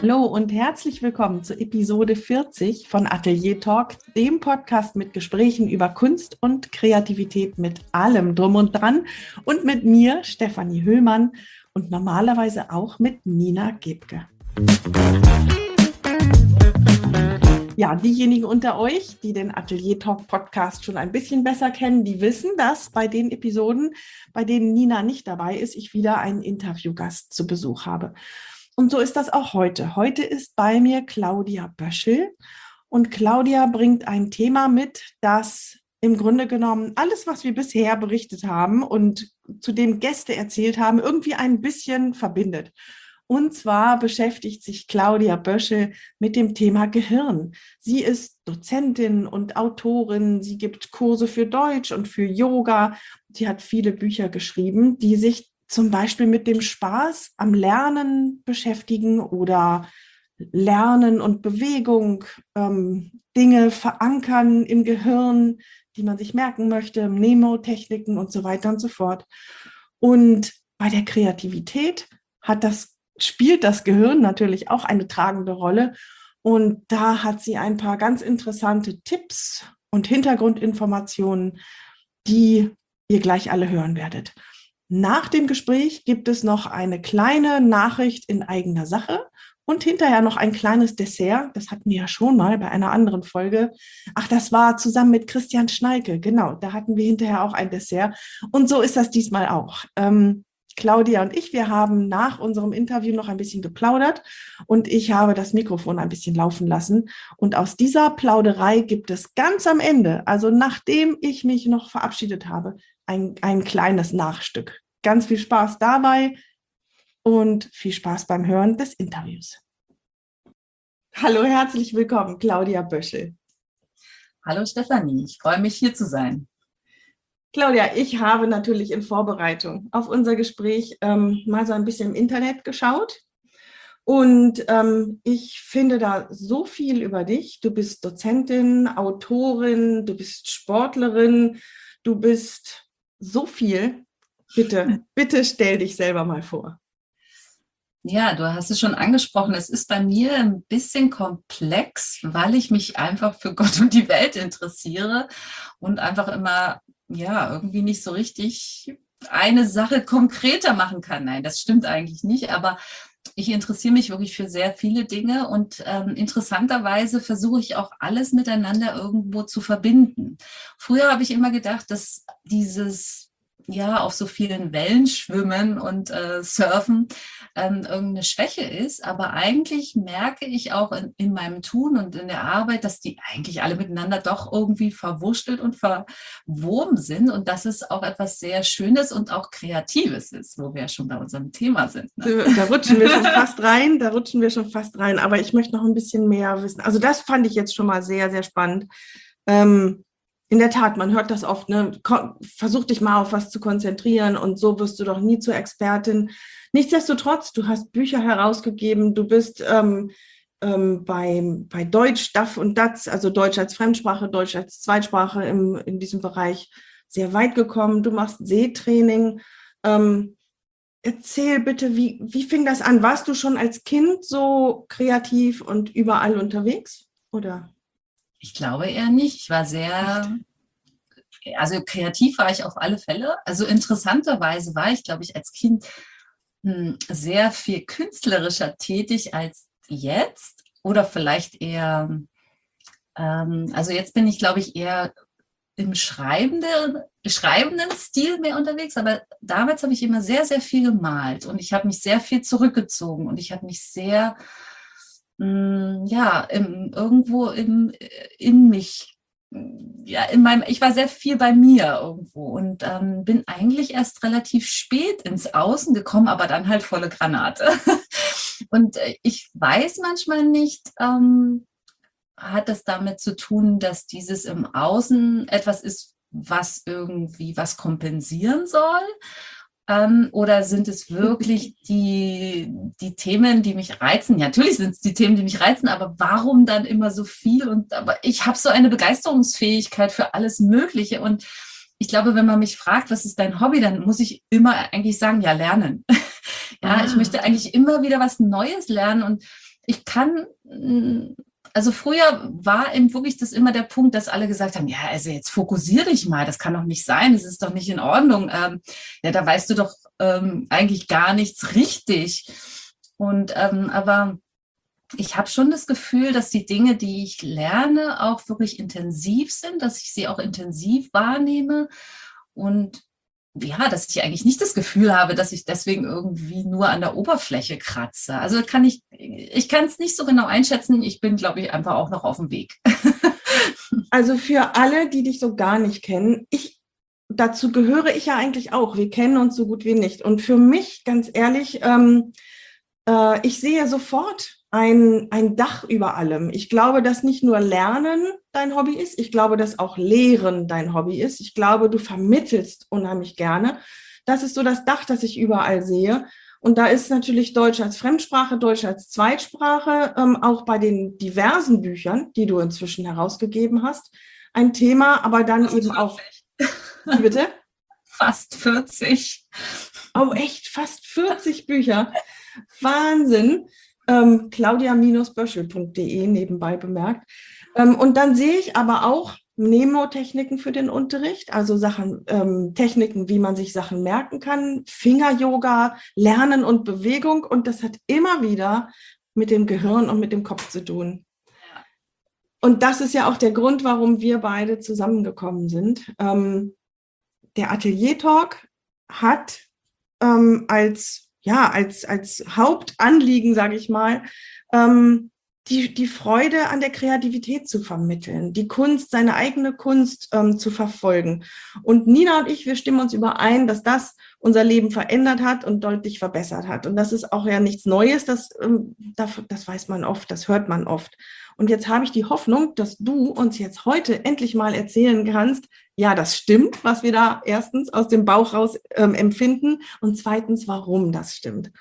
Hallo und herzlich willkommen zur Episode 40 von Atelier Talk, dem Podcast mit Gesprächen über Kunst und Kreativität mit allem drum und dran und mit mir, Stefanie Höhlmann, und normalerweise auch mit Nina Gebke. Ja, diejenigen unter euch, die den Atelier Talk Podcast schon ein bisschen besser kennen, die wissen, dass bei den Episoden, bei denen Nina nicht dabei ist, ich wieder einen Interviewgast zu Besuch habe. Und so ist das auch heute. Heute ist bei mir Claudia Böschel und Claudia bringt ein Thema mit, das im Grunde genommen alles, was wir bisher berichtet haben und zu dem Gäste erzählt haben, irgendwie ein bisschen verbindet. Und zwar beschäftigt sich Claudia Böschel mit dem Thema Gehirn. Sie ist Dozentin und Autorin. Sie gibt Kurse für Deutsch und für Yoga. Sie hat viele Bücher geschrieben, die sich zum Beispiel mit dem Spaß am Lernen beschäftigen oder Lernen und Bewegung, Dinge verankern im Gehirn, die man sich merken möchte, Mnemotechniken und so weiter und so fort. Und bei der Kreativität spielt das Gehirn natürlich auch eine tragende Rolle. Und da hat sie ein paar ganz interessante Tipps und Hintergrundinformationen, die ihr gleich alle hören werdet. Nach dem Gespräch gibt es noch eine kleine Nachricht in eigener Sache und hinterher noch ein kleines Dessert. Das hatten wir ja schon mal bei einer anderen Folge. Ach, das war zusammen mit Christian Schnalke. Genau, da hatten wir hinterher auch ein Dessert. Und so ist das diesmal auch. Claudia und ich, wir haben nach unserem Interview noch ein bisschen geplaudert und ich habe das Mikrofon ein bisschen laufen lassen. Und aus dieser Plauderei gibt es ganz am Ende, also nachdem ich mich noch verabschiedet habe, ein kleines Nachstück. Ganz viel Spaß dabei und viel Spaß beim Hören des Interviews. Hallo, herzlich willkommen, Claudia Böschel. Hallo Stefanie, ich freue mich, hier zu sein. Claudia, ich habe natürlich in Vorbereitung auf unser Gespräch mal so ein bisschen im Internet geschaut und ich finde da so viel über dich. Du bist Dozentin, Autorin, du bist Sportlerin, du bist so viel. Bitte stell dich selber mal vor. Ja, du hast es schon angesprochen, es ist bei mir ein bisschen komplex, weil ich mich einfach für Gott und die Welt interessiere und einfach immer, ja, irgendwie nicht so richtig eine Sache konkreter machen kann. Nein, das stimmt eigentlich nicht, aber ich interessiere mich wirklich für sehr viele Dinge und interessanterweise versuche ich auch alles miteinander irgendwo zu verbinden. Früher habe ich immer gedacht, dass dieses auf so vielen Wellen schwimmen und surfen irgendeine Schwäche ist. Aber eigentlich merke ich auch in meinem Tun und in der Arbeit, dass die eigentlich alle miteinander doch irgendwie verwurschtelt und verwoben sind und dass es auch etwas sehr Schönes und auch Kreatives ist, wo wir ja schon bei unserem Thema sind. Ne? Da rutschen wir schon fast rein. Aber ich möchte noch ein bisschen mehr wissen. Also das fand ich jetzt schon mal sehr, sehr spannend. In der Tat, man hört das oft, ne? Versuch dich mal auf was zu konzentrieren und so wirst du doch nie zur Expertin. Nichtsdestotrotz, du hast Bücher herausgegeben, du bist bei Deutsch, DAF und DATS, also Deutsch als Fremdsprache, Deutsch als Zweitsprache in diesem Bereich sehr weit gekommen. Du machst Seetraining. Erzähl bitte, wie fing das an? Warst du schon als Kind so kreativ und überall unterwegs, oder? Ich glaube eher nicht. Ich war also kreativ war ich auf alle Fälle. Also interessanterweise war ich, glaube ich, als Kind sehr viel künstlerischer tätig als jetzt. Oder vielleicht eher, also jetzt bin ich, glaube ich, eher im schreibenden Stil mehr unterwegs. Aber damals habe ich immer sehr, sehr viel gemalt und ich habe mich sehr viel zurückgezogen und ich habe mich sehr irgendwo in mich, ich war sehr viel bei mir irgendwo und bin eigentlich erst relativ spät ins Außen gekommen, aber dann halt volle Granate. Und ich weiß manchmal nicht, hat das damit zu tun, dass dieses im Außen etwas ist, was irgendwie was kompensieren soll? Oder sind es wirklich die Themen, die mich reizen? Ja, natürlich sind es die Themen, die mich reizen, aber warum dann immer so viel? Aber ich habe so eine Begeisterungsfähigkeit für alles Mögliche. Und ich glaube, wenn man mich fragt, was ist dein Hobby, dann muss ich immer eigentlich sagen, ja, lernen. Ja, ich möchte eigentlich immer wieder was Neues lernen. Und ich kann, also früher war eben wirklich das immer der Punkt, dass alle gesagt haben, ja, also jetzt fokussier dich mal, das kann doch nicht sein, das ist doch nicht in Ordnung. Ja, da weißt du doch eigentlich gar nichts richtig. Und aber ich habe schon das Gefühl, dass die Dinge, die ich lerne, auch wirklich intensiv sind, dass ich sie auch intensiv wahrnehme und ja, dass ich eigentlich nicht das Gefühl habe, dass ich deswegen irgendwie nur an der Oberfläche kratze. Also ich kann es nicht so genau einschätzen. Ich bin, glaube ich, einfach auch noch auf dem Weg. Also für alle, die dich so gar nicht kennen, dazu gehöre ich ja eigentlich auch. Wir kennen uns so gut wie nicht. Und für mich, ganz ehrlich, ich sehe sofort ein Dach über allem. Ich glaube, dass nicht nur Lernen dein Hobby ist, ich glaube, dass auch Lehren dein Hobby ist. Ich glaube, du vermittelst unheimlich gerne. Das ist so das Dach, das ich überall sehe. Und da ist natürlich Deutsch als Fremdsprache, Deutsch als Zweitsprache, auch bei den diversen Büchern, die du inzwischen herausgegeben hast, ein Thema, aber dann Fast eben auch. 40. Wie bitte? Fast 40. Oh, echt? Fast 40 Bücher. Wahnsinn. Claudia-böschel.de nebenbei bemerkt. Und dann sehe ich aber auch Mnemotechniken für den Unterricht, also Sachen, Techniken, wie man sich Sachen merken kann, Finger-Yoga, Lernen und Bewegung. Und das hat immer wieder mit dem Gehirn und mit dem Kopf zu tun. Und das ist ja auch der Grund, warum wir beide zusammengekommen sind. Der Atelier-Talk hat als Hauptanliegen, sage ich mal, die Freude an der Kreativität zu vermitteln, die Kunst, seine eigene Kunst zu verfolgen. Und Nina und ich, wir stimmen uns überein, dass das unser Leben verändert hat und deutlich verbessert hat. Und das ist auch ja nichts Neues, das weiß man oft, das hört man oft. Und jetzt habe ich die Hoffnung, dass du uns jetzt heute endlich mal erzählen kannst, ja, das stimmt, was wir da erstens aus dem Bauch raus empfinden und zweitens, warum das stimmt.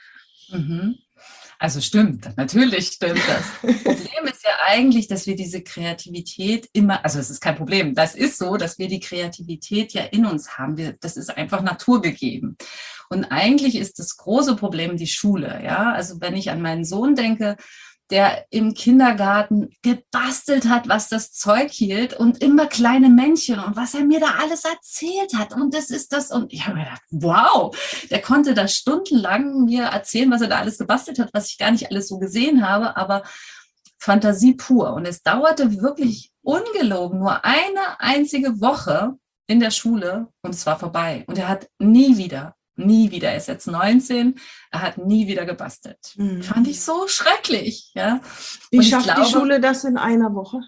Also stimmt, natürlich stimmt das. Problem ist ja eigentlich, dass wir diese Kreativität immer, also es ist kein Problem, das ist so, dass wir die Kreativität ja in uns haben. Das ist einfach naturgegeben. Und eigentlich ist das große Problem die Schule. Ja, also wenn ich an meinen Sohn denke, der im Kindergarten gebastelt hat, was das Zeug hielt und immer kleine Männchen und was er mir da alles erzählt hat und das ist das und ich habe mir gedacht, wow, der konnte da stundenlang mir erzählen, was er da alles gebastelt hat, was ich gar nicht alles so gesehen habe, aber Fantasie pur und es dauerte wirklich ungelogen nur eine einzige Woche in der Schule und es war vorbei und er hat nie wieder, er ist jetzt 19, er hat nie wieder gebastelt. Fand ich so schrecklich. Ja. Wie schafft die Schule das in einer Woche?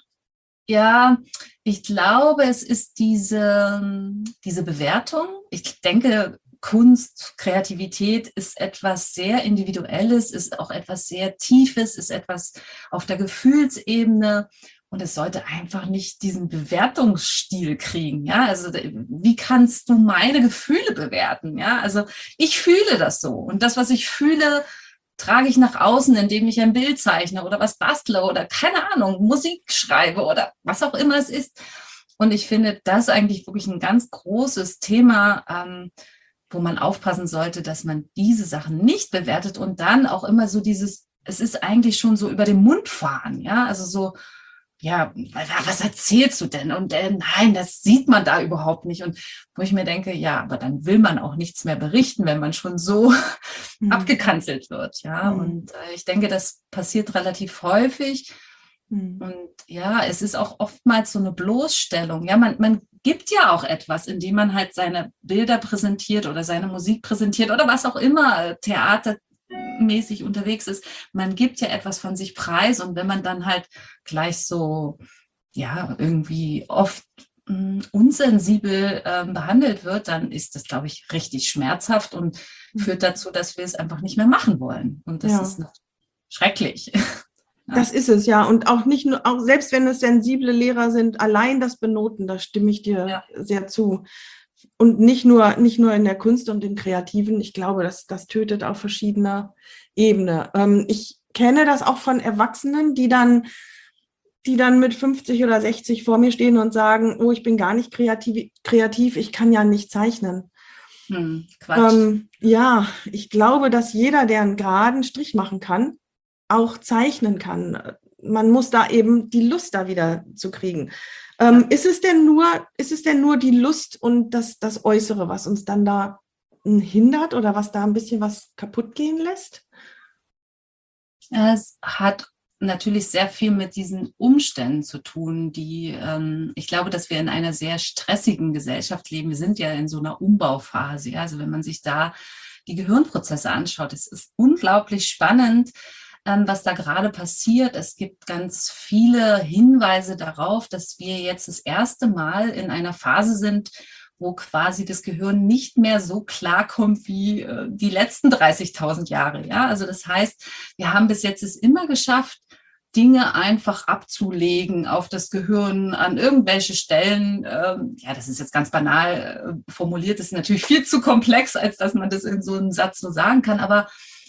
Ja, ich glaube, es ist diese Bewertung. Ich denke, Kunst, Kreativität ist etwas sehr Individuelles, ist auch etwas sehr Tiefes, ist etwas auf der Gefühlsebene. Und es sollte einfach nicht diesen Bewertungsstil kriegen. Ja, also wie kannst du meine Gefühle bewerten? Ja, also ich fühle das so. Und das, was ich fühle, trage ich nach außen, indem ich ein Bild zeichne oder was bastle oder keine Ahnung, Musik schreibe oder was auch immer es ist. Und ich finde das eigentlich wirklich ein ganz großes Thema, wo man aufpassen sollte, dass man diese Sachen nicht bewertet und dann auch immer so es ist eigentlich schon so über den Mund fahren. Ja, also so, ja, was erzählst du denn? Und nein, das sieht man da überhaupt nicht. Und wo ich mir denke, ja, aber dann will man auch nichts mehr berichten, wenn man schon so abgekanzelt wird. Ja, und ich denke, das passiert relativ häufig. Und ja, es ist auch oftmals so eine Bloßstellung. Ja, man gibt ja auch etwas, indem man halt seine Bilder präsentiert oder seine Musik präsentiert oder was auch immer, theatermäßig unterwegs ist. Man gibt ja etwas von sich preis und wenn man dann halt gleich so, ja, irgendwie oft unsensibel behandelt wird, dann ist das, glaube ich, richtig schmerzhaft und führt dazu, dass wir es einfach nicht mehr machen wollen. Und das ist schrecklich. Das ist es, ja. Und auch nicht nur, auch selbst wenn es sensible Lehrer sind, allein das Benoten, da stimme ich dir sehr zu. Und nicht nur in der Kunst und im Kreativen. Ich glaube, das tötet auf verschiedener Ebene. Ich kenne das auch von Erwachsenen, die dann mit 50 oder 60 vor mir stehen und sagen, oh, ich bin gar nicht kreativ, ich kann ja nicht zeichnen. Quatsch. Ja, ich glaube, dass jeder, der einen geraden Strich machen kann, auch zeichnen kann. Man muss da eben die Lust da wieder zu kriegen. Ist es denn nur die Lust und das Äußere, was uns dann da hindert oder was da ein bisschen was kaputt gehen lässt? Es hat natürlich sehr viel mit diesen Umständen zu tun, die, ich glaube, dass wir in einer sehr stressigen Gesellschaft leben. Wir sind ja in so einer Umbauphase. Ja? Also wenn man sich da die Gehirnprozesse anschaut, es ist unglaublich spannend, was da gerade passiert. Es gibt ganz viele Hinweise darauf, dass wir jetzt das erste Mal in einer Phase sind, wo quasi das Gehirn nicht mehr so klarkommt wie die letzten 30.000 Jahre. Ja? Also das heißt, wir haben bis jetzt es immer geschafft, Dinge einfach abzulegen auf das Gehirn an irgendwelche Stellen. Ja, das ist jetzt ganz banal formuliert, das ist natürlich viel zu komplex, als dass man das in so einem Satz so sagen kann, aber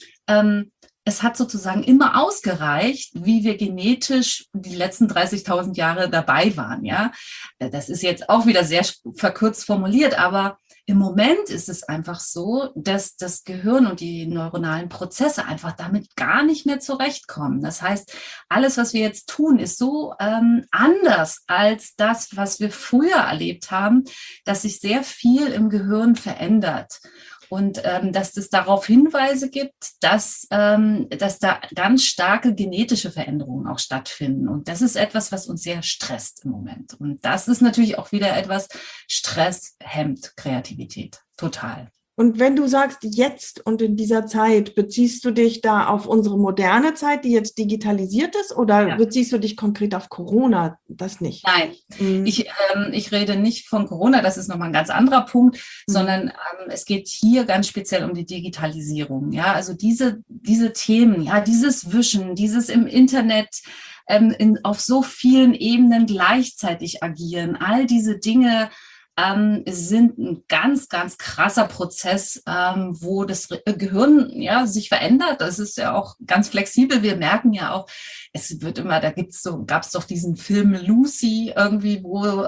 es hat sozusagen immer ausgereicht, wie wir genetisch die letzten 30.000 Jahre dabei waren. Ja, das ist jetzt auch wieder sehr verkürzt formuliert, aber im Moment ist es einfach so, dass das Gehirn und die neuronalen Prozesse einfach damit gar nicht mehr zurechtkommen. Das heißt, alles, was wir jetzt tun, ist so anders als das, was wir früher erlebt haben, dass sich sehr viel im Gehirn verändert. Und dass es darauf Hinweise gibt, dass da ganz starke genetische Veränderungen auch stattfinden. Und das ist etwas, was uns sehr stresst im Moment. Und das ist natürlich auch wieder etwas, Stress hemmt Kreativität total. Und wenn du sagst jetzt und in dieser Zeit, beziehst du dich da auf unsere moderne Zeit, die jetzt digitalisiert ist, oder beziehst du dich konkret auf Corona? Das nicht? Nein, ich rede nicht von Corona, das ist nochmal ein ganz anderer Punkt, sondern es geht hier ganz speziell um die Digitalisierung. Ja, also diese Themen, ja, dieses Wischen, dieses im Internet auf so vielen Ebenen gleichzeitig agieren, all diese Dinge sind ein ganz, ganz krasser Prozess, wo das Gehirn ja sich verändert. Das ist ja auch ganz flexibel. Wir merken ja auch, es wird immer, gab es doch diesen Film Lucy irgendwie,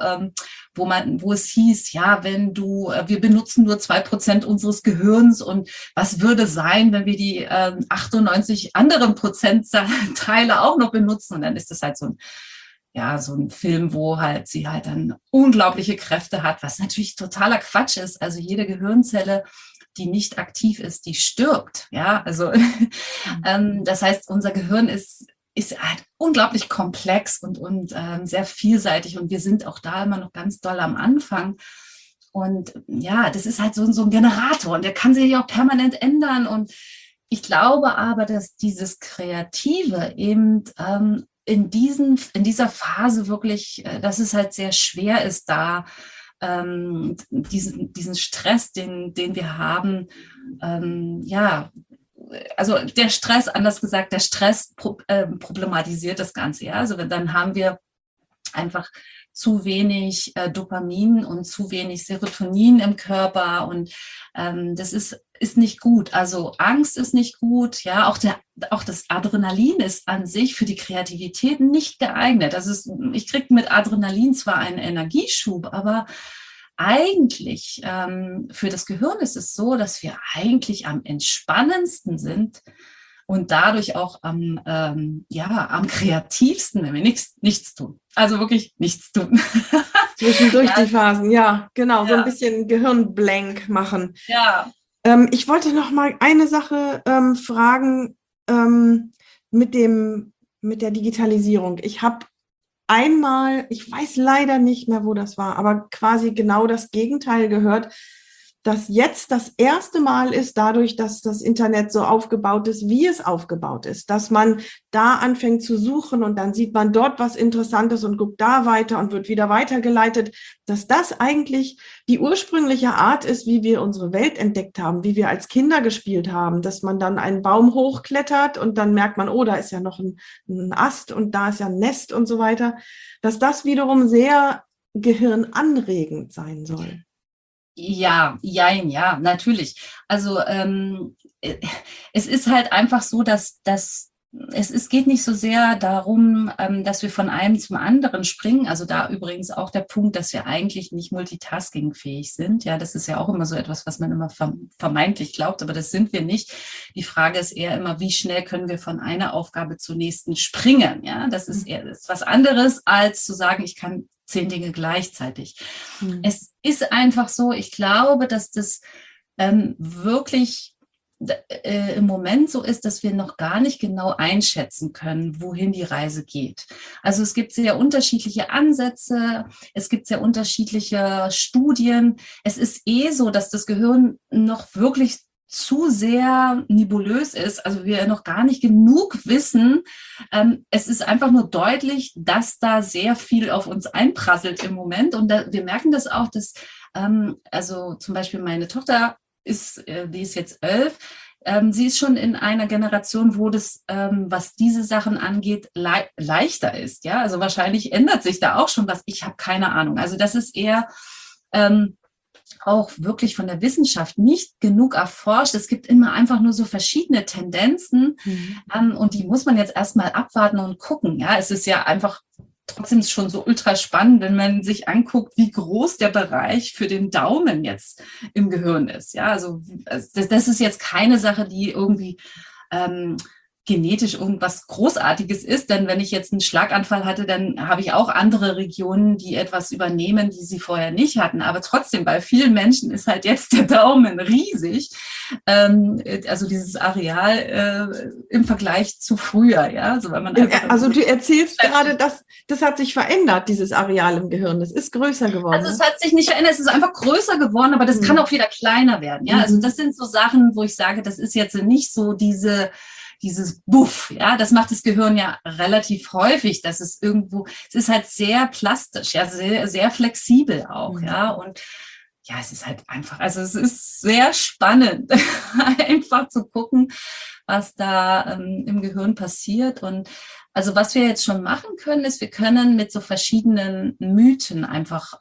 wo es hieß, ja, wir benutzen nur 2% unseres Gehirns und was würde sein, wenn wir die 98 anderen Prozentteile auch noch benutzen? Und dann ist das halt so ein Film, wo halt sie halt dann unglaubliche Kräfte hat, was natürlich totaler Quatsch ist. Also jede Gehirnzelle, die nicht aktiv ist, die stirbt. Ja, also das heißt, unser Gehirn ist halt unglaublich komplex und sehr vielseitig und wir sind auch da immer noch ganz doll am Anfang. Und ja, das ist halt so ein Generator und der kann sich auch permanent ändern. Und ich glaube aber, dass dieses Kreative eben in dieser Phase wirklich, dass es halt sehr schwer ist, da diesen Stress, den wir haben, also der Stress, anders gesagt, der Stress problematisiert das Ganze. Ja? Also dann haben wir einfach zu wenig Dopamin und zu wenig Serotonin im Körper und das ist nicht gut. Also Angst ist nicht gut, ja, auch das Adrenalin ist an sich für die Kreativität nicht geeignet. Ich kriege mit Adrenalin zwar einen Energieschub, aber eigentlich für das Gehirn ist es so, dass wir eigentlich am entspannendsten sind und dadurch auch am kreativsten, wenn wir nichts tun. Also wirklich nichts tun. Zwischendurch die Phasen, ja, genau, so ein bisschen Gehirnblank machen. Ja. Ich wollte noch mal eine Sache fragen mit der Digitalisierung. Ich habe einmal, ich weiß leider nicht mehr, wo das war, aber quasi genau das Gegenteil gehört, dass jetzt das erste Mal ist, dadurch, dass das Internet so aufgebaut ist, wie es aufgebaut ist, dass man da anfängt zu suchen und dann sieht man dort was Interessantes und guckt da weiter und wird wieder weitergeleitet, dass das eigentlich die ursprüngliche Art ist, wie wir unsere Welt entdeckt haben, wie wir als Kinder gespielt haben, dass man dann einen Baum hochklettert und dann merkt man, oh, da ist ja noch ein Ast und da ist ja ein Nest und so weiter, dass das wiederum sehr gehirnanregend sein soll. Ja, natürlich. Also es ist halt einfach so, dass es geht nicht so sehr darum, dass wir von einem zum anderen springen. Also da übrigens auch der Punkt, dass wir eigentlich nicht multitaskingfähig sind. Ja, das ist ja auch immer so etwas, was man immer vermeintlich glaubt, aber das sind wir nicht. Die Frage ist eher immer, wie schnell können wir von einer Aufgabe zur nächsten springen? Ja, das ist was anderes, als zu sagen, ich kann 10 Dinge gleichzeitig. Es ist einfach so, ich glaube, dass das wirklich im Moment so ist, dass wir noch gar nicht genau einschätzen können, wohin die Reise geht. Also es gibt sehr unterschiedliche Ansätze, es gibt sehr unterschiedliche Studien. Es ist so, dass das Gehirn noch wirklich zu sehr nebulös ist, also wir noch gar nicht genug wissen. Es ist einfach nur deutlich, dass da sehr viel auf uns einprasselt im Moment. Und wir merken das auch, dass also zum Beispiel meine Tochter die ist jetzt 11. Sie ist schon in einer Generation, wo das, was diese Sachen angeht, leichter ist. Ja, also wahrscheinlich ändert sich da auch schon was. Ich habe keine Ahnung. Also das ist eher auch wirklich von der Wissenschaft nicht genug erforscht. Es gibt immer einfach nur so verschiedene Tendenzen und die muss man jetzt erstmal abwarten und gucken. Ja, es ist ja einfach trotzdem schon so ultra spannend, wenn man sich anguckt, wie groß der Bereich für den Daumen jetzt im Gehirn ist. Ja, also das ist jetzt keine Sache, die irgendwie genetisch irgendwas Großartiges ist, denn wenn ich jetzt einen Schlaganfall hatte, dann habe ich auch andere Regionen, die etwas übernehmen, die sie vorher nicht hatten. Aber trotzdem, bei vielen Menschen ist halt jetzt der Daumen riesig, also dieses Areal im Vergleich zu früher. Ja, also, weil man also du erzählst gerade, dass das hat sich verändert, dieses Areal im Gehirn. Das ist größer geworden. Also es hat sich nicht verändert, es ist einfach größer geworden, aber das kann auch wieder kleiner werden. Ja, also das sind so Sachen, wo ich sage, das ist jetzt nicht so dieses Buff, ja, das macht das Gehirn ja relativ häufig, dass es irgendwo, es ist halt sehr plastisch, ja, sehr, sehr flexibel auch, ja, und ja, es ist halt einfach, also es ist sehr spannend, einfach zu gucken, was da im Gehirn passiert. Und also was wir jetzt schon machen können, ist, wir können mit so verschiedenen Mythen einfach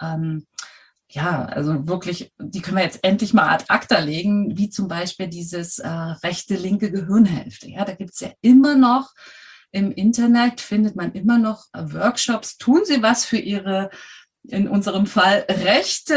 ja, also wirklich, die können wir jetzt endlich mal ad acta legen, wie zum Beispiel dieses rechte, linke Gehirnhälfte. Ja, da gibt es ja immer noch im Internet, findet man immer noch Workshops. Tun Sie was für Ihre, in unserem Fall, rechte,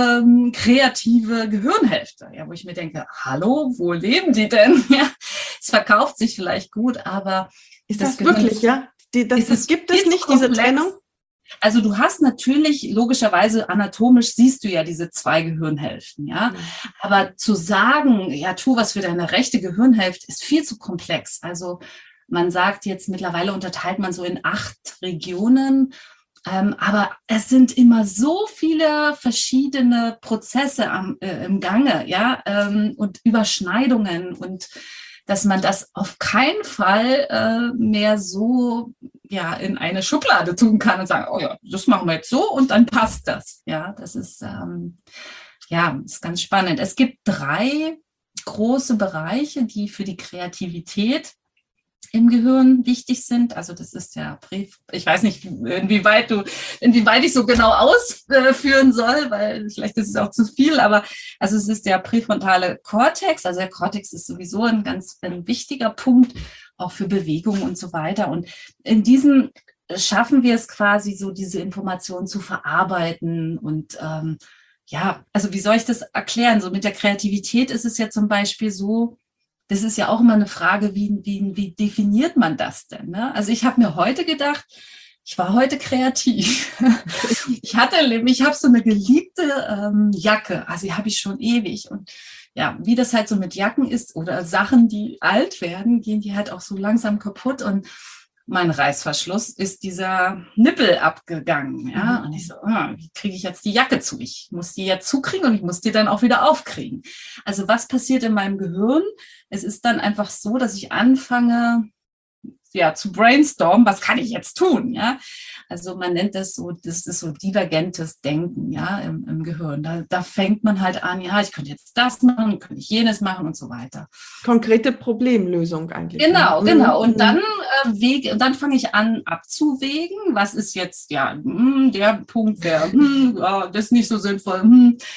kreative Gehirnhälfte. Ja, wo ich mir denke, hallo, wo leben die denn? Ja, es verkauft sich vielleicht gut, aber ist das wirklich, ja? Das gibt es nicht, diese Trennung? Also du hast natürlich, logischerweise anatomisch siehst du ja diese 2 Gehirnhälften, ja. Aber zu sagen, ja, tu was für deine rechte Gehirnhälfte, ist viel zu komplex. Also man sagt jetzt, mittlerweile unterteilt man so in 8 Regionen, aber es sind immer so viele verschiedene Prozesse im Gange, ja, und Überschneidungen, und dass man das auf keinen Fall mehr so ja in eine Schublade tun kann und sagen, oh ja, das machen wir jetzt so und dann passt das. Ja, das ist ist ganz spannend. Es gibt 3 große Bereiche, die für die Kreativität im Gehirn wichtig sind. Also das ist ja, ich weiß nicht, inwieweit ich so genau ausführen soll, weil vielleicht ist es auch zu viel, aber also es ist der präfrontale Kortex. Also der Kortex ist sowieso ein wichtiger Punkt, auch für Bewegung und so weiter. Und in diesem schaffen wir es quasi so, diese Informationen zu verarbeiten. Und ja, also wie soll ich das erklären? So mit der Kreativität ist es ja zum Beispiel so, das ist ja auch immer eine Frage, wie definiert man das denn? Ne? Also ich habe mir heute gedacht, ich war heute kreativ. Ich habe so eine geliebte Jacke, also die habe ich schon ewig. Und ja, wie das halt so mit Jacken ist oder Sachen, die alt werden, gehen die halt auch so langsam kaputt. Und mein Reißverschluss ist dieser Nippel abgegangen. Ja? Und ich so, wie kriege ich jetzt die Jacke zu? Ich muss die jetzt zukriegen und ich muss die dann auch wieder aufkriegen. Also was passiert in meinem Gehirn? Es ist dann einfach so, dass ich anfange, ja, zu brainstormen, was kann ich jetzt tun? Ja? Also man nennt das so, das ist so divergentes Denken, ja, im Gehirn. Da fängt man halt an, ja, ich könnte jetzt das machen, könnte ich jenes machen und so weiter. Konkrete Problemlösung eigentlich. Genau. Und dann fange ich an abzuwägen, was ist jetzt, ja, der Punkt wäre, das ist nicht so sinnvoll.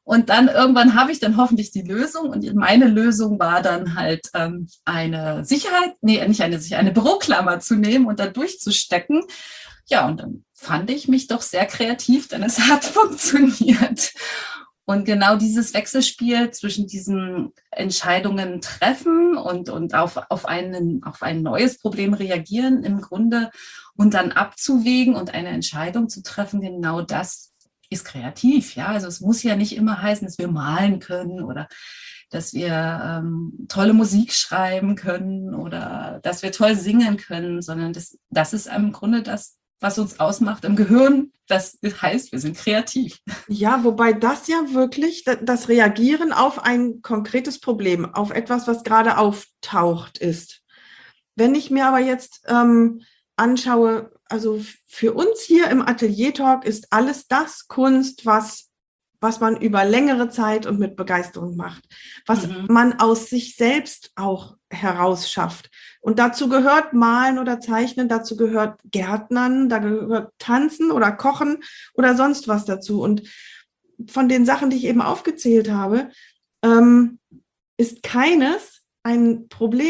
Und dann irgendwann habe ich dann hoffentlich die Lösung. Und meine Lösung war dann halt eine Sicherheit, nee, nicht eine Sicherheit, eine Büroklammer zu nehmen und da durchzustecken. Ja, und dann fand ich mich doch sehr kreativ, denn es hat funktioniert. Und genau dieses Wechselspiel zwischen diesen Entscheidungen treffen und auf ein neues Problem reagieren im Grunde und dann abzuwägen und eine Entscheidung zu treffen, genau das ist kreativ. Ja, also es muss ja nicht immer heißen, dass wir malen können oder dass wir tolle Musik schreiben können oder dass wir toll singen können, sondern das ist im Grunde das, was uns ausmacht im Gehirn. Das heißt, wir sind kreativ. Ja, wobei das ja wirklich das Reagieren auf ein konkretes Problem, auf etwas, was gerade auftaucht, ist. Wenn ich mir aber jetzt anschaue, also für uns hier im Atelier Talk ist alles das Kunst, was man über längere Zeit und mit Begeisterung macht, was man aus sich selbst auch herausschafft. Und dazu gehört Malen oder Zeichnen, dazu gehört Gärtnern, da gehört Tanzen oder Kochen oder sonst was dazu. Und von den Sachen, die ich eben aufgezählt habe, ist keines ein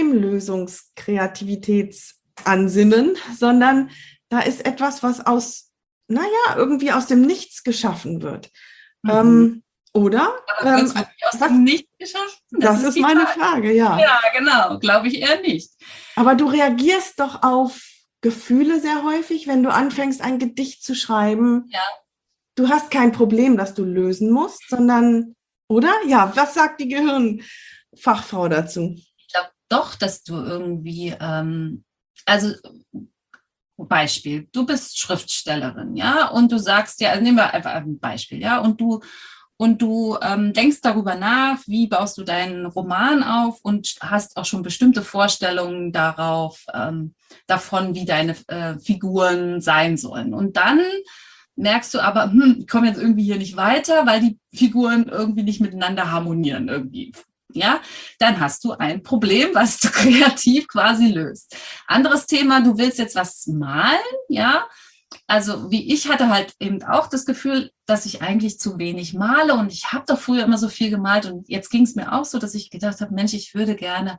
Problemlösungskreativitätsansinnen, sondern da ist etwas, was irgendwie aus dem Nichts geschaffen wird. Oder? Aber wird es wirklich aus dem Nichts geschaffen? Das ist meine Frage, ja. Ja, genau, glaube ich eher nicht. Aber du reagierst doch auf Gefühle sehr häufig, wenn du anfängst, ein Gedicht zu schreiben. Ja. Du hast kein Problem, das du lösen musst, sondern, oder? Ja, was sagt die Gehirnfachfrau dazu? Ich glaube doch, dass du irgendwie, also Beispiel, du bist Schriftstellerin, ja, und du sagst ja, also nehmen wir einfach ein Beispiel, ja, und du denkst darüber nach, wie baust du deinen Roman auf und hast auch schon bestimmte Vorstellungen davon, wie deine Figuren sein sollen. Und dann merkst du aber, ich komme jetzt irgendwie hier nicht weiter, weil die Figuren irgendwie nicht miteinander harmonieren irgendwie. Ja, dann hast du ein Problem, was du kreativ quasi löst. Anderes Thema, du willst jetzt was malen, ja. Also wie ich hatte halt eben auch das Gefühl, dass ich eigentlich zu wenig male und ich habe doch früher immer so viel gemalt und jetzt ging es mir auch so, dass ich gedacht habe, Mensch, ich würde gerne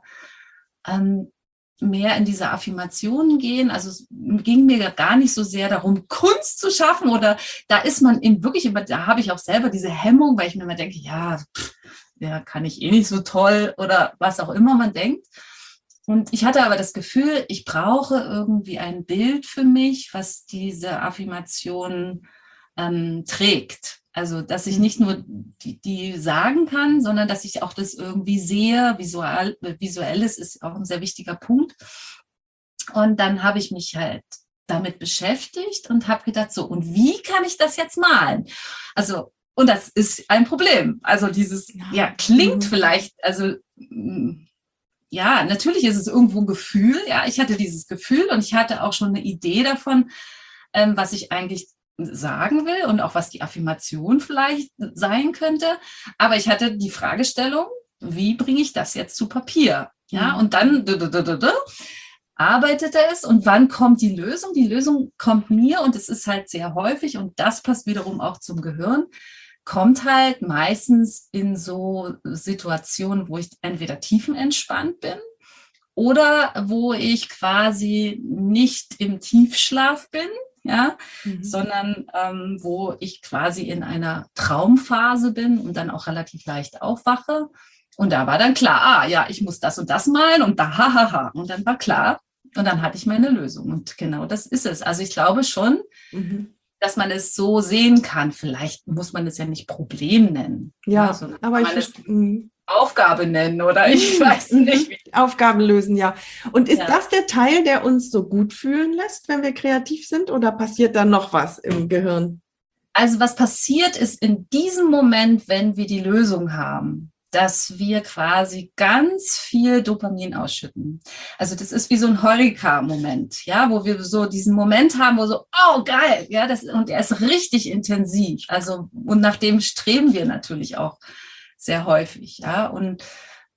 mehr in diese Affirmationen gehen. Also es ging mir gar nicht so sehr darum, Kunst zu schaffen oder da ist man eben wirklich, da habe ich auch selber diese Hemmung, weil ich mir immer denke, ja, kann ich eh nicht so toll oder was auch immer man denkt. Und ich hatte aber das Gefühl, ich brauche irgendwie ein Bild für mich, was diese Affirmation trägt. Also, dass ich nicht nur die sagen kann, sondern dass ich auch das irgendwie sehe. Visuelles ist auch ein sehr wichtiger Punkt. Und dann habe ich mich halt damit beschäftigt und habe gedacht, so, und wie kann ich das jetzt malen? Also, und das ist ein Problem. Also dieses, klingt vielleicht, also ja, natürlich ist es irgendwo ein Gefühl. Ja, ich hatte dieses Gefühl und ich hatte auch schon eine Idee davon, was ich eigentlich sagen will und auch was die Affirmation vielleicht sein könnte. Aber ich hatte die Fragestellung, wie bringe ich das jetzt zu Papier? Ja, und dann arbeitete es und wann kommt die Lösung? Die Lösung kommt mir und es ist halt sehr häufig und das passt wiederum auch zum Gehirn, kommt halt meistens in so Situationen, wo ich entweder tiefenentspannt bin oder wo ich quasi nicht im Tiefschlaf bin, ja, sondern wo ich quasi in einer Traumphase bin und dann auch relativ leicht aufwache. Und da war dann klar, ja, ich muss das und das malen und da, und dann war klar und dann hatte ich meine Lösung und genau das ist es. Also ich glaube schon, dass man es so sehen kann. Vielleicht muss man es ja nicht Problem nennen. Ja, aber ich es Aufgabe nennen oder ich weiß nicht. Aufgaben lösen, ja. Und ist das der Teil, der uns so gut fühlen lässt, wenn wir kreativ sind oder passiert da noch was im Gehirn? Also was passiert ist in diesem Moment, wenn wir die Lösung haben, dass wir quasi ganz viel Dopamin ausschütten. Also das ist wie so ein Heureka-Moment, ja, wo wir so diesen Moment haben, wo so, oh geil, ja, und er ist richtig intensiv. Also und nach dem streben wir natürlich auch sehr häufig, ja. Und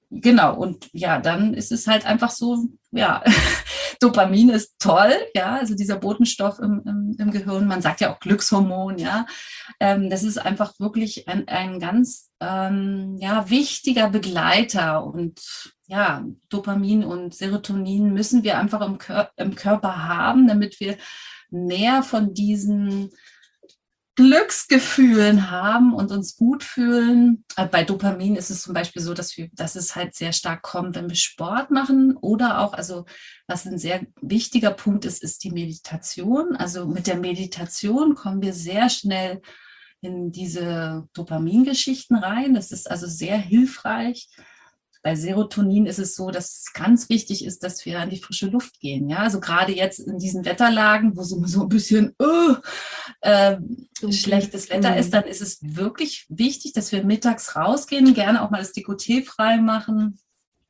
genau, und ja, dann ist es halt einfach so, ja, Dopamin ist toll, ja, also dieser Botenstoff im Gehirn, man sagt ja auch Glückshormon, ja, das ist einfach wirklich ein ganz ja, wichtiger Begleiter und ja, Dopamin und Serotonin müssen wir einfach im Körper haben, damit wir mehr von diesen Glücksgefühlen haben und uns gut fühlen. Bei Dopamin ist es zum Beispiel so, dass es halt sehr stark kommt, wenn wir Sport machen oder auch, also was ein sehr wichtiger Punkt ist, ist die Meditation. Also mit der Meditation kommen wir sehr schnell in diese Dopamingeschichten rein. Das ist also sehr hilfreich. Bei Serotonin ist es so, dass es ganz wichtig ist, dass wir an die frische Luft gehen. Ja, also gerade jetzt in diesen Wetterlagen, wo so ein bisschen schlechtes Wetter ist, dann ist es wirklich wichtig, dass wir mittags rausgehen, gerne auch mal das Dekolleté frei machen,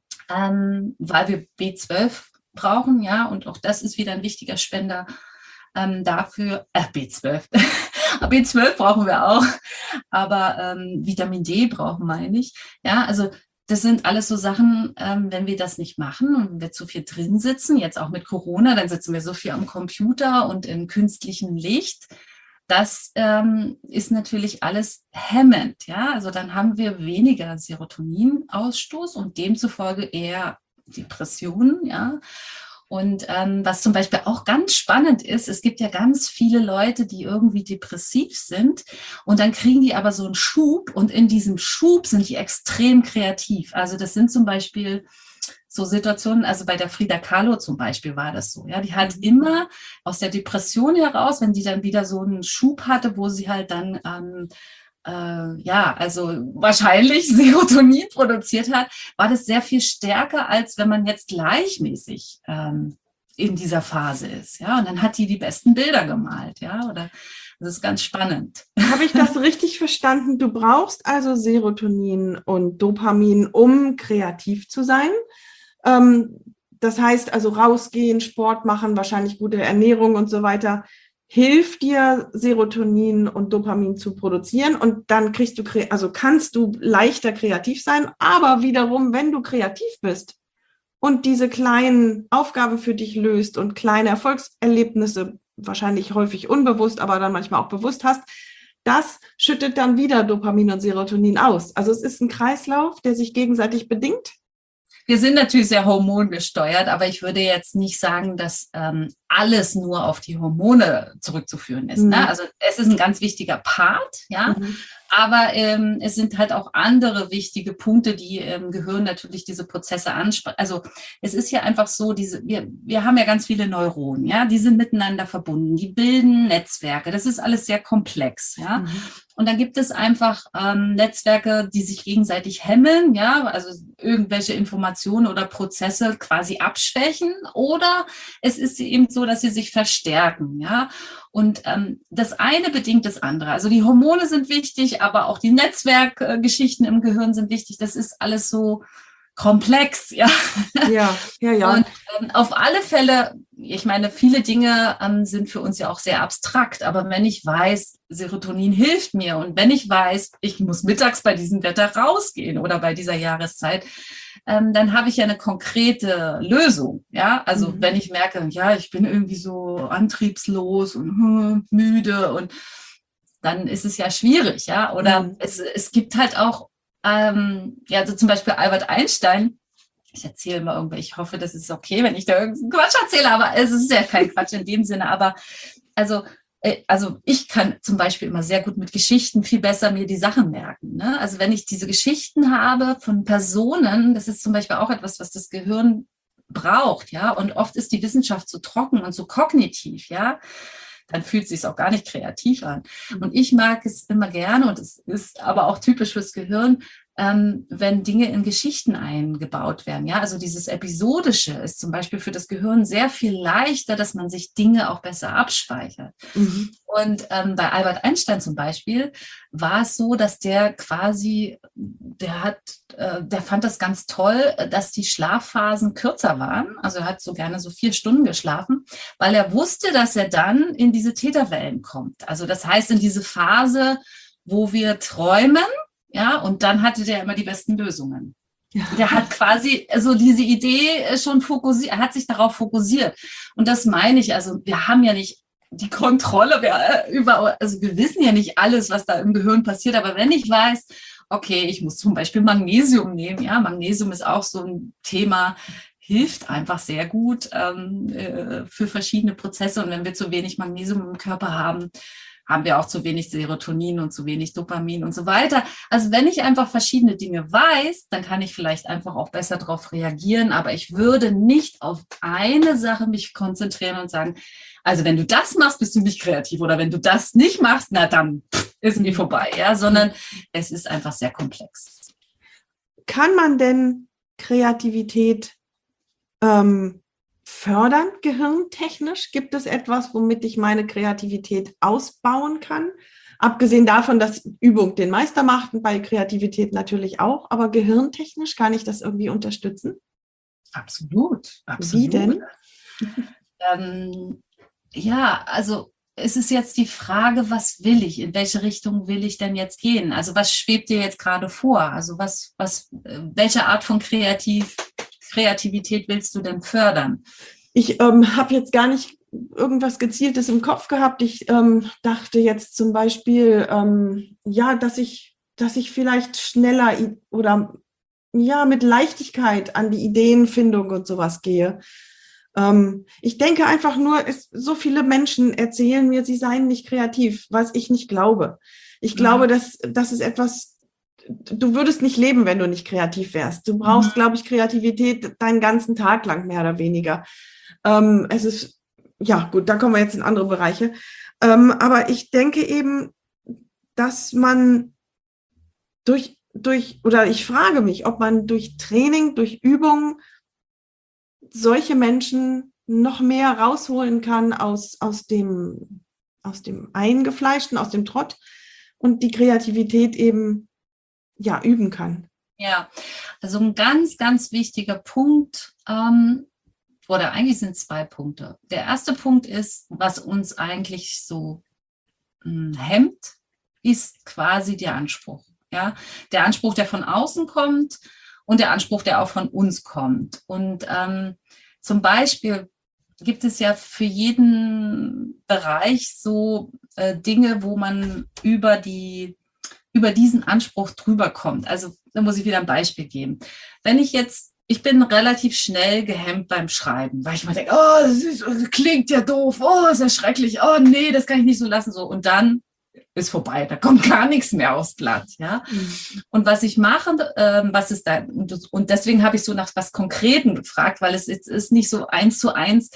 weil wir B12 brauchen. Ja, und auch das ist wieder ein wichtiger Spender dafür. B12. B12 brauchen wir auch, aber Vitamin D brauchen wir nicht. Ja, also das sind alles so Sachen, wenn wir das nicht machen und wenn wir zu viel drin sitzen, jetzt auch mit Corona, dann sitzen wir so viel am Computer und im künstlichen Licht. Das ist natürlich alles hemmend, ja. Also dann haben wir weniger Serotoninausstoß und demzufolge eher Depressionen, ja. Und was zum Beispiel auch ganz spannend ist, es gibt ja ganz viele Leute, die irgendwie depressiv sind und dann kriegen die aber so einen Schub und in diesem Schub sind die extrem kreativ. Also das sind zum Beispiel so Situationen, also bei der Frida Kahlo zum Beispiel war das so, ja, die hat immer aus der Depression heraus, wenn die dann wieder so einen Schub hatte, wo sie halt dann ja, also wahrscheinlich Serotonin produziert hat, war das sehr viel stärker, als wenn man jetzt gleichmäßig in dieser Phase ist. Ja, und dann hat die besten Bilder gemalt. Ja, oder das ist ganz spannend. Habe ich das richtig verstanden? Du brauchst also Serotonin und Dopamin, um kreativ zu sein. Das heißt also rausgehen, Sport machen, wahrscheinlich gute Ernährung und so weiter. Hilft dir, Serotonin und Dopamin zu produzieren und dann kannst du leichter kreativ sein, aber wiederum, wenn du kreativ bist und diese kleinen Aufgaben für dich löst und kleine Erfolgserlebnisse, wahrscheinlich häufig unbewusst, aber dann manchmal auch bewusst hast, das schüttet dann wieder Dopamin und Serotonin aus. Also es ist ein Kreislauf, der sich gegenseitig bedingt. Wir sind natürlich sehr hormongesteuert, aber ich würde jetzt nicht sagen, dass alles nur auf die Hormone zurückzuführen ist. Ne? Also es ist ein ganz wichtiger Part, ja. Aber es sind halt auch andere wichtige Punkte, die im Gehirn natürlich diese Prozesse ansprechen. Also es ist ja einfach so, wir haben ja ganz viele Neuronen, ja, die sind miteinander verbunden, die bilden Netzwerke. Das ist alles sehr komplex, ja. Und dann gibt es einfach Netzwerke, die sich gegenseitig hemmen, ja, also irgendwelche Informationen oder Prozesse quasi abschwächen. Oder es ist eben so, dass sie sich verstärken, ja. Und das eine bedingt das andere. Also die Hormone sind wichtig, aber auch die Netzwerkgeschichten im Gehirn sind wichtig. Das ist alles so komplex, ja. Ja. Und auf alle Fälle, ich meine, viele Dinge sind für uns ja auch sehr abstrakt, aber wenn ich weiß, Serotonin hilft mir und wenn ich weiß, ich muss mittags bei diesem Wetter rausgehen oder bei dieser Jahreszeit, dann habe ich ja eine konkrete Lösung, ja. Also wenn ich merke, ja, ich bin irgendwie so antriebslos und müde und dann ist es ja schwierig, ja. Oder es gibt halt auch ja, also zum Beispiel Albert Einstein, ich erzähle mal irgendwie, ich hoffe, das ist okay, wenn ich da irgendeinen Quatsch erzähle, aber es ist ja kein Quatsch in dem Sinne, aber also ich kann zum Beispiel immer sehr gut mit Geschichten viel besser mir die Sachen merken. Ne? Also wenn ich diese Geschichten habe von Personen, das ist zum Beispiel auch etwas, was das Gehirn braucht, ja, und oft ist die Wissenschaft so trocken und so kognitiv, ja, dann fühlt es sich auch gar nicht kreativ an. Und ich mag es immer gerne, und es ist aber auch typisch fürs Gehirn, wenn Dinge in Geschichten eingebaut werden. Ja, also dieses Episodische ist zum Beispiel für das Gehirn sehr viel leichter, dass man sich Dinge auch besser abspeichert. Und bei Albert Einstein zum Beispiel war es so, dass der quasi, der fand das ganz toll, dass die Schlafphasen kürzer waren. Also er hat so gerne so 4 Stunden geschlafen, weil er wusste, dass er dann in diese Theta-Wellen kommt. Also das heißt in diese Phase, wo wir träumen. Ja, und dann hatte der immer die besten Lösungen. Der hat quasi so diese Idee schon fokussiert, er hat sich darauf fokussiert. Und das meine ich, also wir haben ja nicht die Kontrolle also wir wissen ja nicht alles, was da im Gehirn passiert, aber wenn ich weiß, okay, ich muss zum Beispiel Magnesium nehmen, ja, Magnesium ist auch so ein Thema, hilft einfach sehr gut für verschiedene Prozesse. Und wenn wir zu wenig Magnesium im Körper haben, haben wir auch zu wenig Serotonin und zu wenig Dopamin und so weiter. Also wenn ich einfach verschiedene Dinge weiß, dann kann ich vielleicht einfach auch besser darauf reagieren. Aber ich würde nicht auf eine Sache mich konzentrieren und sagen, also wenn du das machst, bist du nicht kreativ. Oder wenn du das nicht machst, na dann ist nie vorbei. Ja, sondern es ist einfach sehr komplex. Kann man denn Kreativität fördern, gehirntechnisch? Gibt es etwas, womit ich meine Kreativität ausbauen kann? Abgesehen davon, dass Übung den Meister macht und bei Kreativität natürlich auch, aber gehirntechnisch kann ich das irgendwie unterstützen? Absolut. Wie denn? Ja, also es ist jetzt die Frage, was will ich? In welche Richtung will ich denn jetzt gehen? Also was schwebt dir jetzt gerade vor? Also welche Art von Kreativität willst du denn fördern? Ich habe jetzt gar nicht irgendwas Gezieltes im Kopf gehabt. Ich dachte jetzt zum Beispiel, dass ich vielleicht schneller oder ja mit Leichtigkeit an die Ideenfindung und sowas gehe. Ich denke einfach nur, so viele Menschen erzählen mir, sie seien nicht kreativ, was ich nicht glaube. Ich glaube, dass ist etwas. Du würdest nicht leben, wenn du nicht kreativ wärst. Du brauchst, glaube ich, Kreativität deinen ganzen Tag lang, mehr oder weniger. Es ist, ja gut, da kommen wir jetzt in andere Bereiche. Aber ich denke eben, dass man oder ich frage mich, ob man durch Training, durch Übung solche Menschen noch mehr rausholen kann aus dem Eingefleischten, aus dem Trott und die Kreativität eben üben kann. Ja, also ein ganz, ganz wichtiger Punkt, oder eigentlich sind 2 Punkte. Der erste Punkt ist, was uns eigentlich so hemmt, ist quasi der Anspruch. Ja? Der Anspruch, der von außen kommt und der Anspruch, der auch von uns kommt. Und zum Beispiel gibt es ja für jeden Bereich so Dinge, wo man über diesen Anspruch drüber kommt. Also da muss ich wieder ein Beispiel geben. Ich bin relativ schnell gehemmt beim Schreiben, weil ich mal denke, oh, das klingt ja doof, oh, ist ja schrecklich, oh nee, das kann ich nicht so lassen. So. Und dann ist vorbei, da kommt gar nichts mehr aufs Blatt. Ja? Und was ich mache, was ist da, und deswegen habe ich so nach was Konkreten gefragt, weil es ist nicht so 1:1,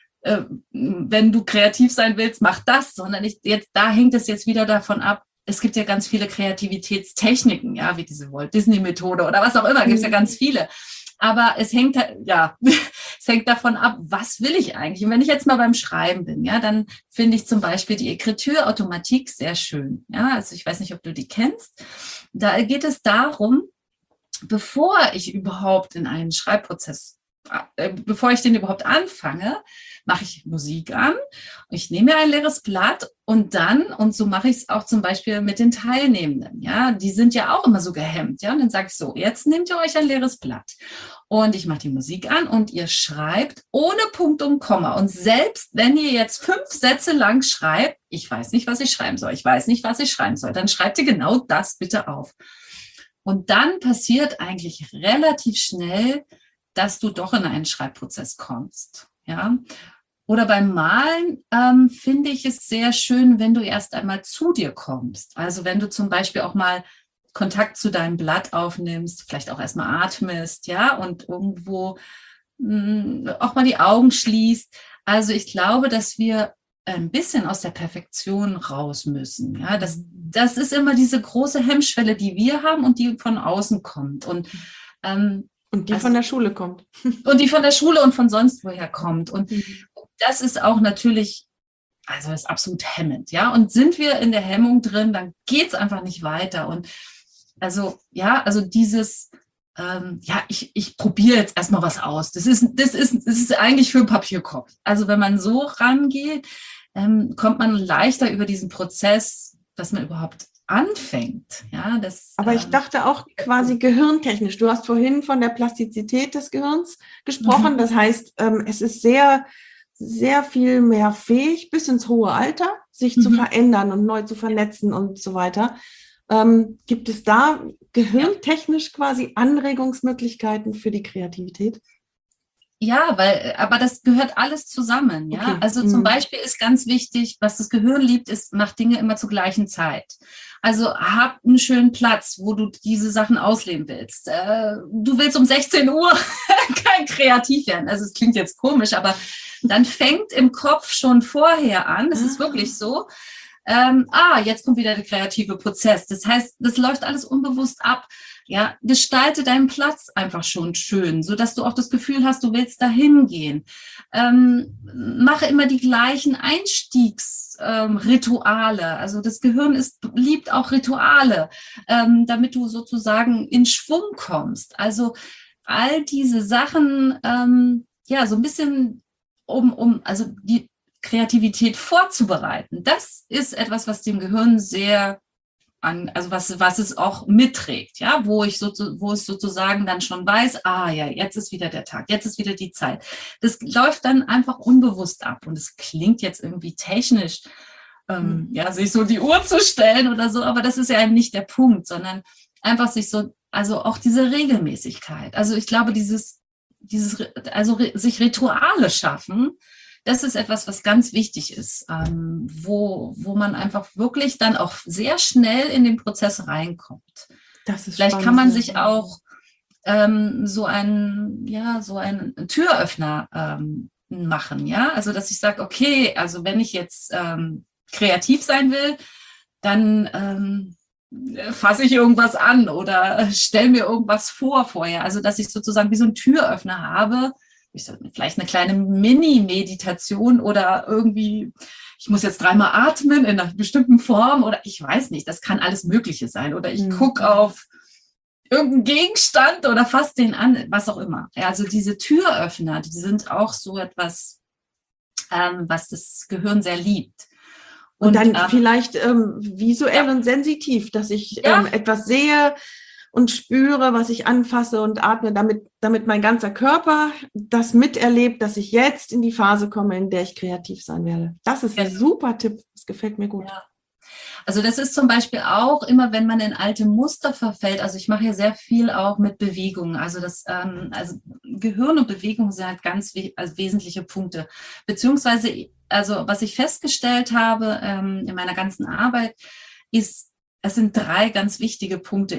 wenn du kreativ sein willst, mach das, sondern da hängt es jetzt wieder davon ab, es gibt ja ganz viele Kreativitätstechniken, ja, wie diese Walt-Disney-Methode oder was auch immer, gibt es ja ganz viele. Aber es hängt davon ab, was will ich eigentlich? Und wenn ich jetzt mal beim Schreiben bin, ja, dann finde ich zum Beispiel die Écriture-Automatik sehr schön. Ja, also ich weiß nicht, ob du die kennst. Da geht es darum, bevor ich überhaupt in einen Schreibprozess, bevor ich den überhaupt anfange, mache ich Musik an, ich nehme mir ein leeres Blatt und so mache ich es auch zum Beispiel mit den Teilnehmenden, ja, die sind ja auch immer so gehemmt, ja, und dann sage ich so, jetzt nehmt ihr euch ein leeres Blatt und ich mache die Musik an und ihr schreibt ohne Punkt und Komma und selbst wenn ihr jetzt 5 Sätze lang schreibt, ich weiß nicht, was ich schreiben soll, dann schreibt ihr genau das bitte auf. Und dann passiert eigentlich relativ schnell, dass du doch in einen Schreibprozess kommst, ja. Oder beim Malen finde ich es sehr schön, wenn du erst einmal zu dir kommst. Also wenn du zum Beispiel auch mal Kontakt zu deinem Blatt aufnimmst, vielleicht auch erstmal atmest, ja, und irgendwo auch mal die Augen schließt. Also ich glaube, dass wir ein bisschen aus der Perfektion raus müssen. Ja, das ist immer diese große Hemmschwelle, die wir haben und die von außen kommt. Und die von der Schule kommt. Und die von der Schule und von sonst woher kommt. Und das ist auch natürlich, also das ist absolut hemmend, ja. Und sind wir in der Hemmung drin, dann geht es einfach nicht weiter. Und also dieses, ich probiere jetzt erstmal was aus. Das ist eigentlich für Papierkopf. Also wenn man so rangeht, kommt man leichter über diesen Prozess, dass man überhaupt anfängt. Ja, Aber ich dachte auch quasi gehirntechnisch. Du hast vorhin von der Plastizität des Gehirns gesprochen. Das heißt, es ist sehr, sehr viel mehr fähig, bis ins hohe Alter, sich zu verändern und neu zu vernetzen und so weiter. Gibt es da gehirntechnisch quasi Anregungsmöglichkeiten für die Kreativität? Ja, aber das gehört alles zusammen, ja. Okay. Also zum Beispiel ist ganz wichtig, was das Gehirn liebt, ist, mach Dinge immer zur gleichen Zeit. Also hab einen schönen Platz, wo du diese Sachen ausleben willst. Du willst um 16 Uhr kein kreativ werden. Also es klingt jetzt komisch, aber dann fängt im Kopf schon vorher an, das ist wirklich so, jetzt kommt wieder der kreative Prozess. Das heißt, das läuft alles unbewusst ab. Ja, gestalte deinen Platz einfach schon schön, so dass du auch das Gefühl hast, du willst dahin gehen. Mache immer die gleichen Einstiegsrituale. Also das Gehirn liebt auch Rituale, damit du sozusagen in Schwung kommst. Also all diese Sachen, so ein bisschen also die Kreativität vorzubereiten. Das ist etwas, was dem Gehirn sehr also was es auch mitträgt, ja, wo es sozusagen dann schon weiß, jetzt ist wieder der Tag, jetzt ist wieder die Zeit. Das läuft dann einfach unbewusst ab und es klingt jetzt irgendwie technisch, sich so die Uhr zu stellen oder so, aber das ist ja nicht der Punkt, sondern einfach also auch diese Regelmäßigkeit. Also ich glaube, sich Rituale schaffen, das ist etwas, was ganz wichtig ist, wo man einfach wirklich dann auch sehr schnell in den Prozess reinkommt. Das ist Vielleicht spannend, kann man sich auch so einen Türöffner machen, ja, also dass ich sage, okay, also wenn ich jetzt kreativ sein will, dann fasse ich irgendwas an oder stelle mir irgendwas vorher, also dass ich sozusagen wie so einen Türöffner habe, vielleicht eine kleine Mini-Meditation oder irgendwie, ich muss jetzt 3-mal atmen in einer bestimmten Form oder ich weiß nicht, das kann alles Mögliche sein. Oder ich gucke auf irgendeinen Gegenstand oder fasse den an, was auch immer. Ja, also diese Türöffner, die sind auch so etwas, was das Gehirn sehr liebt. Und dann vielleicht visuell und sensitiv, dass ich etwas sehe und spüre, was ich anfasse und atme, damit mein ganzer Körper das miterlebt, dass ich jetzt in die Phase komme, in der ich kreativ sein werde. Das ist ein super Tipp. Das gefällt mir gut. Ja. Also das ist zum Beispiel auch immer, wenn man in alte Muster verfällt. Also ich mache ja sehr viel auch mit Bewegungen. Also also Gehirn und Bewegung sind halt ganz wesentliche Punkte. Beziehungsweise, also was ich festgestellt habe in meiner ganzen Arbeit, es sind 3 ganz wichtige Punkte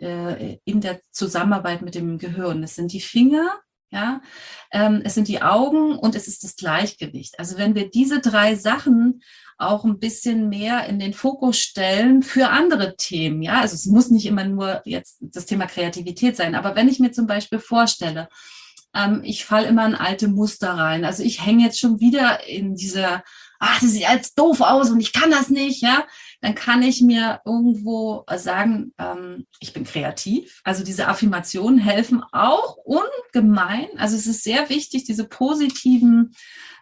in der Zusammenarbeit mit dem Gehirn. Es sind die Finger, ja, es sind die Augen und es ist das Gleichgewicht. Also wenn wir diese 3 Sachen auch ein bisschen mehr in den Fokus stellen für andere Themen, ja, also es muss nicht immer nur jetzt das Thema Kreativität sein, aber wenn ich mir zum Beispiel vorstelle, ich falle immer in alte Muster rein, also ich hänge jetzt schon wieder in dieser, das sieht jetzt doof aus und ich kann das nicht, ja, dann kann ich mir irgendwo sagen, ich bin kreativ. Also diese Affirmationen helfen auch ungemein. Also es ist sehr wichtig, diese positiven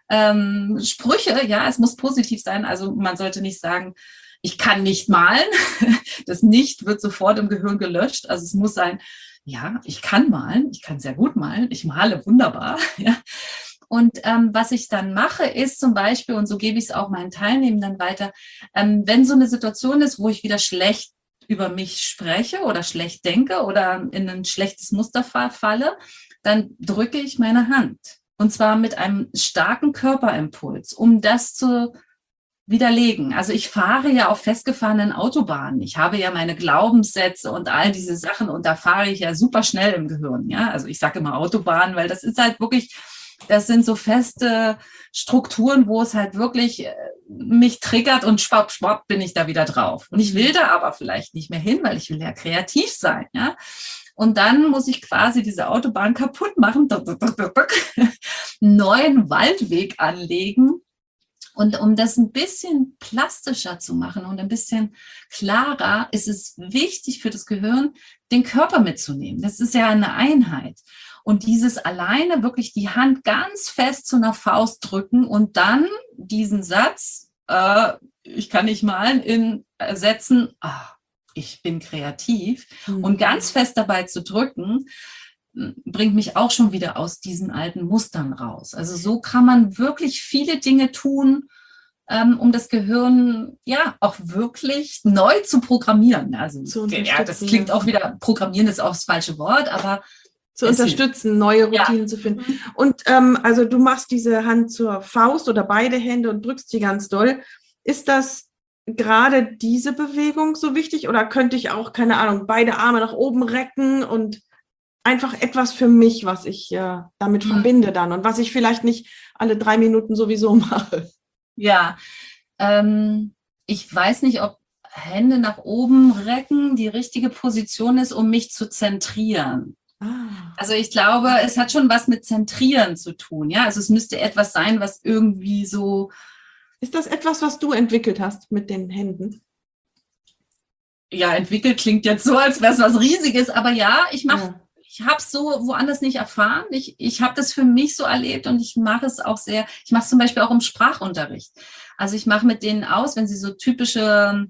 Sprüche, ja, es muss positiv sein. Also man sollte nicht sagen, ich kann nicht malen. Das Nicht wird sofort im Gehirn gelöscht. Also es muss sein, ja, ich kann malen, ich kann sehr gut malen, ich male wunderbar, ja. Und was ich dann mache, ist zum Beispiel, und so gebe ich es auch meinen Teilnehmenden weiter, wenn so eine Situation ist, wo ich wieder schlecht über mich spreche oder schlecht denke oder in ein schlechtes Muster falle, dann drücke ich meine Hand. Und zwar mit einem starken Körperimpuls, um das zu widerlegen. Also ich fahre ja auf festgefahrenen Autobahnen. Ich habe ja meine Glaubenssätze und all diese Sachen und da fahre ich ja super schnell im Gehirn. Ja, also ich sage immer Autobahn, weil das ist halt wirklich, das sind so feste Strukturen, wo es halt wirklich mich triggert und schwapp, schwapp bin ich da wieder drauf. Und ich will da aber vielleicht nicht mehr hin, weil ich will ja kreativ sein. Ja. Und dann muss ich quasi diese Autobahn kaputt machen, neuen Waldweg anlegen. Und um das ein bisschen plastischer zu machen und ein bisschen klarer, ist es wichtig für das Gehirn, den Körper mitzunehmen. Das ist ja eine Einheit. Und dieses alleine wirklich die Hand ganz fest zu einer Faust drücken und dann diesen Satz, ich kann nicht malen, in Sätzen, ich bin kreativ. Und ganz fest dabei zu drücken, bringt mich auch schon wieder aus diesen alten Mustern raus. Also so kann man wirklich viele Dinge tun, um das Gehirn ja auch wirklich neu zu programmieren. Also ja, das klingt auch wieder, programmieren ist auch das falsche Wort, aber zu unterstützen, neue Routinen zu finden. Und also du machst diese Hand zur Faust oder beide Hände und drückst die ganz doll. Ist das gerade diese Bewegung so wichtig oder könnte ich auch, keine Ahnung, beide Arme nach oben recken und einfach etwas für mich, was ich damit verbinde dann und was ich vielleicht nicht alle 3 Minuten sowieso mache? Ja, ich weiß nicht, ob Hände nach oben recken die richtige Position ist, um mich zu zentrieren. Also ich glaube, es hat schon was mit Zentrieren zu tun. Ja, also es müsste etwas sein, was irgendwie so. Ist das etwas, was du entwickelt hast mit den Händen? Ja, entwickelt klingt jetzt so, als wäre es was Riesiges, aber ja, ich habe es so woanders nicht erfahren. Ich habe das für mich so erlebt und ich mache es auch sehr, ich mache es zum Beispiel auch im Sprachunterricht. Also ich mache mit denen aus, wenn sie so typische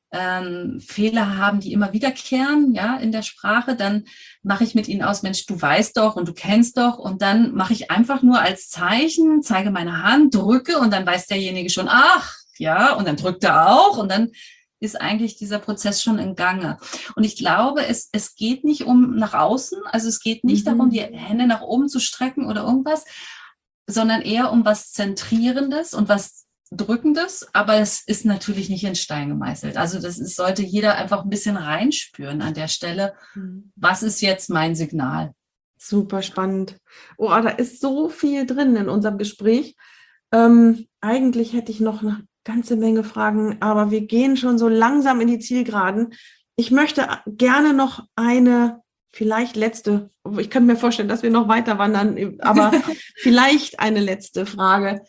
Fehler haben, die immer wiederkehren, ja, in der Sprache, dann mache ich mit ihnen aus, Mensch, du weißt doch und du kennst doch, und dann mache ich einfach nur als Zeichen, zeige meine Hand, drücke und dann weiß derjenige schon, ach, ja, und dann drückt er auch und dann ist eigentlich dieser Prozess schon in Gange. Und ich glaube, es geht nicht um nach außen, also es geht nicht darum, die Hände nach oben zu strecken oder irgendwas, sondern eher um was Zentrierendes und was Drückendes, aber es ist natürlich nicht in Stein gemeißelt. Also sollte jeder einfach ein bisschen reinspüren an der Stelle. Was ist jetzt mein Signal? Super spannend. Oh, da ist so viel drin in unserem Gespräch. Eigentlich hätte ich noch eine ganze Menge Fragen, aber wir gehen schon so langsam in die Zielgeraden. Ich möchte gerne noch eine, vielleicht letzte, ich könnte mir vorstellen, dass wir noch weiter wandern, aber vielleicht eine letzte Frage.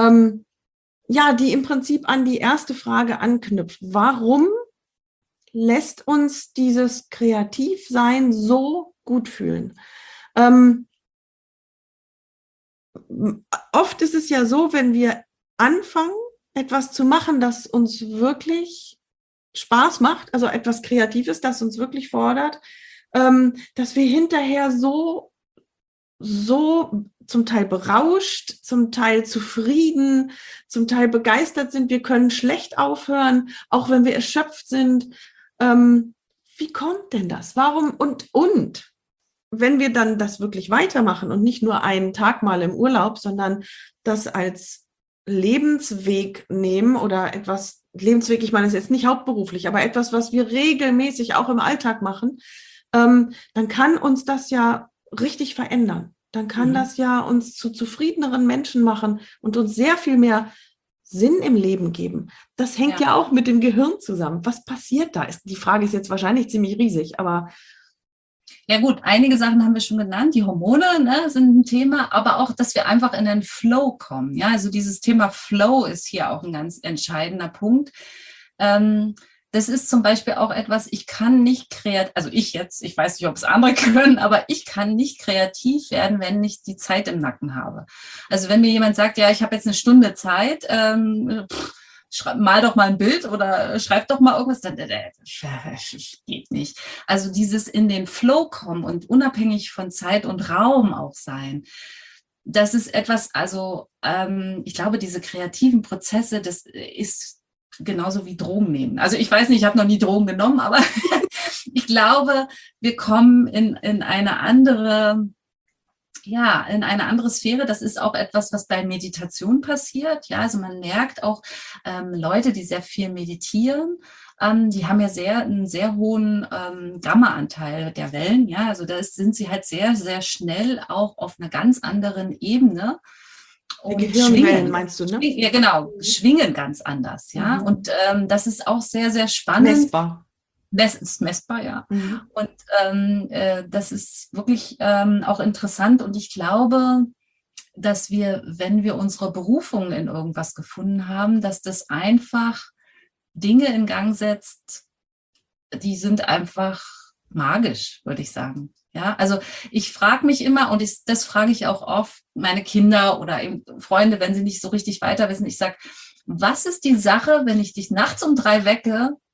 Ja, die im Prinzip an die erste Frage anknüpft. Warum lässt uns dieses Kreativsein so gut fühlen? Oft ist es ja so, wenn wir anfangen, etwas zu machen, das uns wirklich Spaß macht, also etwas Kreatives, das uns wirklich fordert, dass wir hinterher so zum Teil berauscht, zum Teil zufrieden, zum Teil begeistert sind. Wir können schlecht aufhören, auch wenn wir erschöpft sind. Wie kommt denn das? Warum? Und wenn wir dann das wirklich weitermachen und nicht nur einen Tag mal im Urlaub, sondern das als Lebensweg nehmen oder etwas, Lebensweg, ich meine, das ist jetzt nicht hauptberuflich, aber etwas, was wir regelmäßig auch im Alltag machen, dann kann uns das ja richtig verändern. Dann kann das ja uns zu zufriedeneren Menschen machen und uns sehr viel mehr Sinn im Leben geben. Das hängt ja auch mit dem Gehirn zusammen. Was passiert da? Die Frage ist jetzt wahrscheinlich ziemlich riesig, aber ja gut, einige Sachen haben wir schon genannt. Die Hormone sind ein Thema, aber auch, dass wir einfach in den Flow kommen. Ja, also dieses Thema Flow ist hier auch ein ganz entscheidender Punkt. Das ist zum Beispiel auch etwas, ich kann nicht kreativ, also ich weiß nicht, ob es andere können, aber ich kann nicht kreativ werden, wenn ich die Zeit im Nacken habe. Also wenn mir jemand sagt, ja, ich habe jetzt eine Stunde Zeit, mal doch mal ein Bild oder schreib doch mal irgendwas, dann geht nicht. Also dieses in den Flow kommen und unabhängig von Zeit und Raum auch sein, das ist etwas, also ich glaube, diese kreativen Prozesse, das ist genauso wie Drogen nehmen. Also ich weiß nicht, ich habe noch nie Drogen genommen, aber ich glaube, wir kommen in eine andere, ja, in eine andere Sphäre. Das ist auch etwas, was bei Meditation passiert. Ja, also man merkt auch Leute, die sehr viel meditieren, die haben ja einen sehr hohen Gamma-Anteil der Wellen. Ja, also da sind sie halt sehr, sehr schnell auch auf einer ganz anderen Ebene. Und Gehirnwellen meinst du, ne? Ja, genau, schwingen ganz anders, ja. Und das ist auch sehr, sehr spannend. Messbar. Das ist messbar, ja. Und das ist wirklich auch interessant. Und ich glaube, dass wir, wenn wir unsere Berufung in irgendwas gefunden haben, dass das einfach Dinge in Gang setzt, die sind einfach magisch, würde ich sagen. Ja, also ich frage mich immer, und das frage ich auch oft meine Kinder oder eben Freunde, wenn sie nicht so richtig weiter wissen. Ich sage, was ist die Sache, wenn ich dich nachts um 3 wecke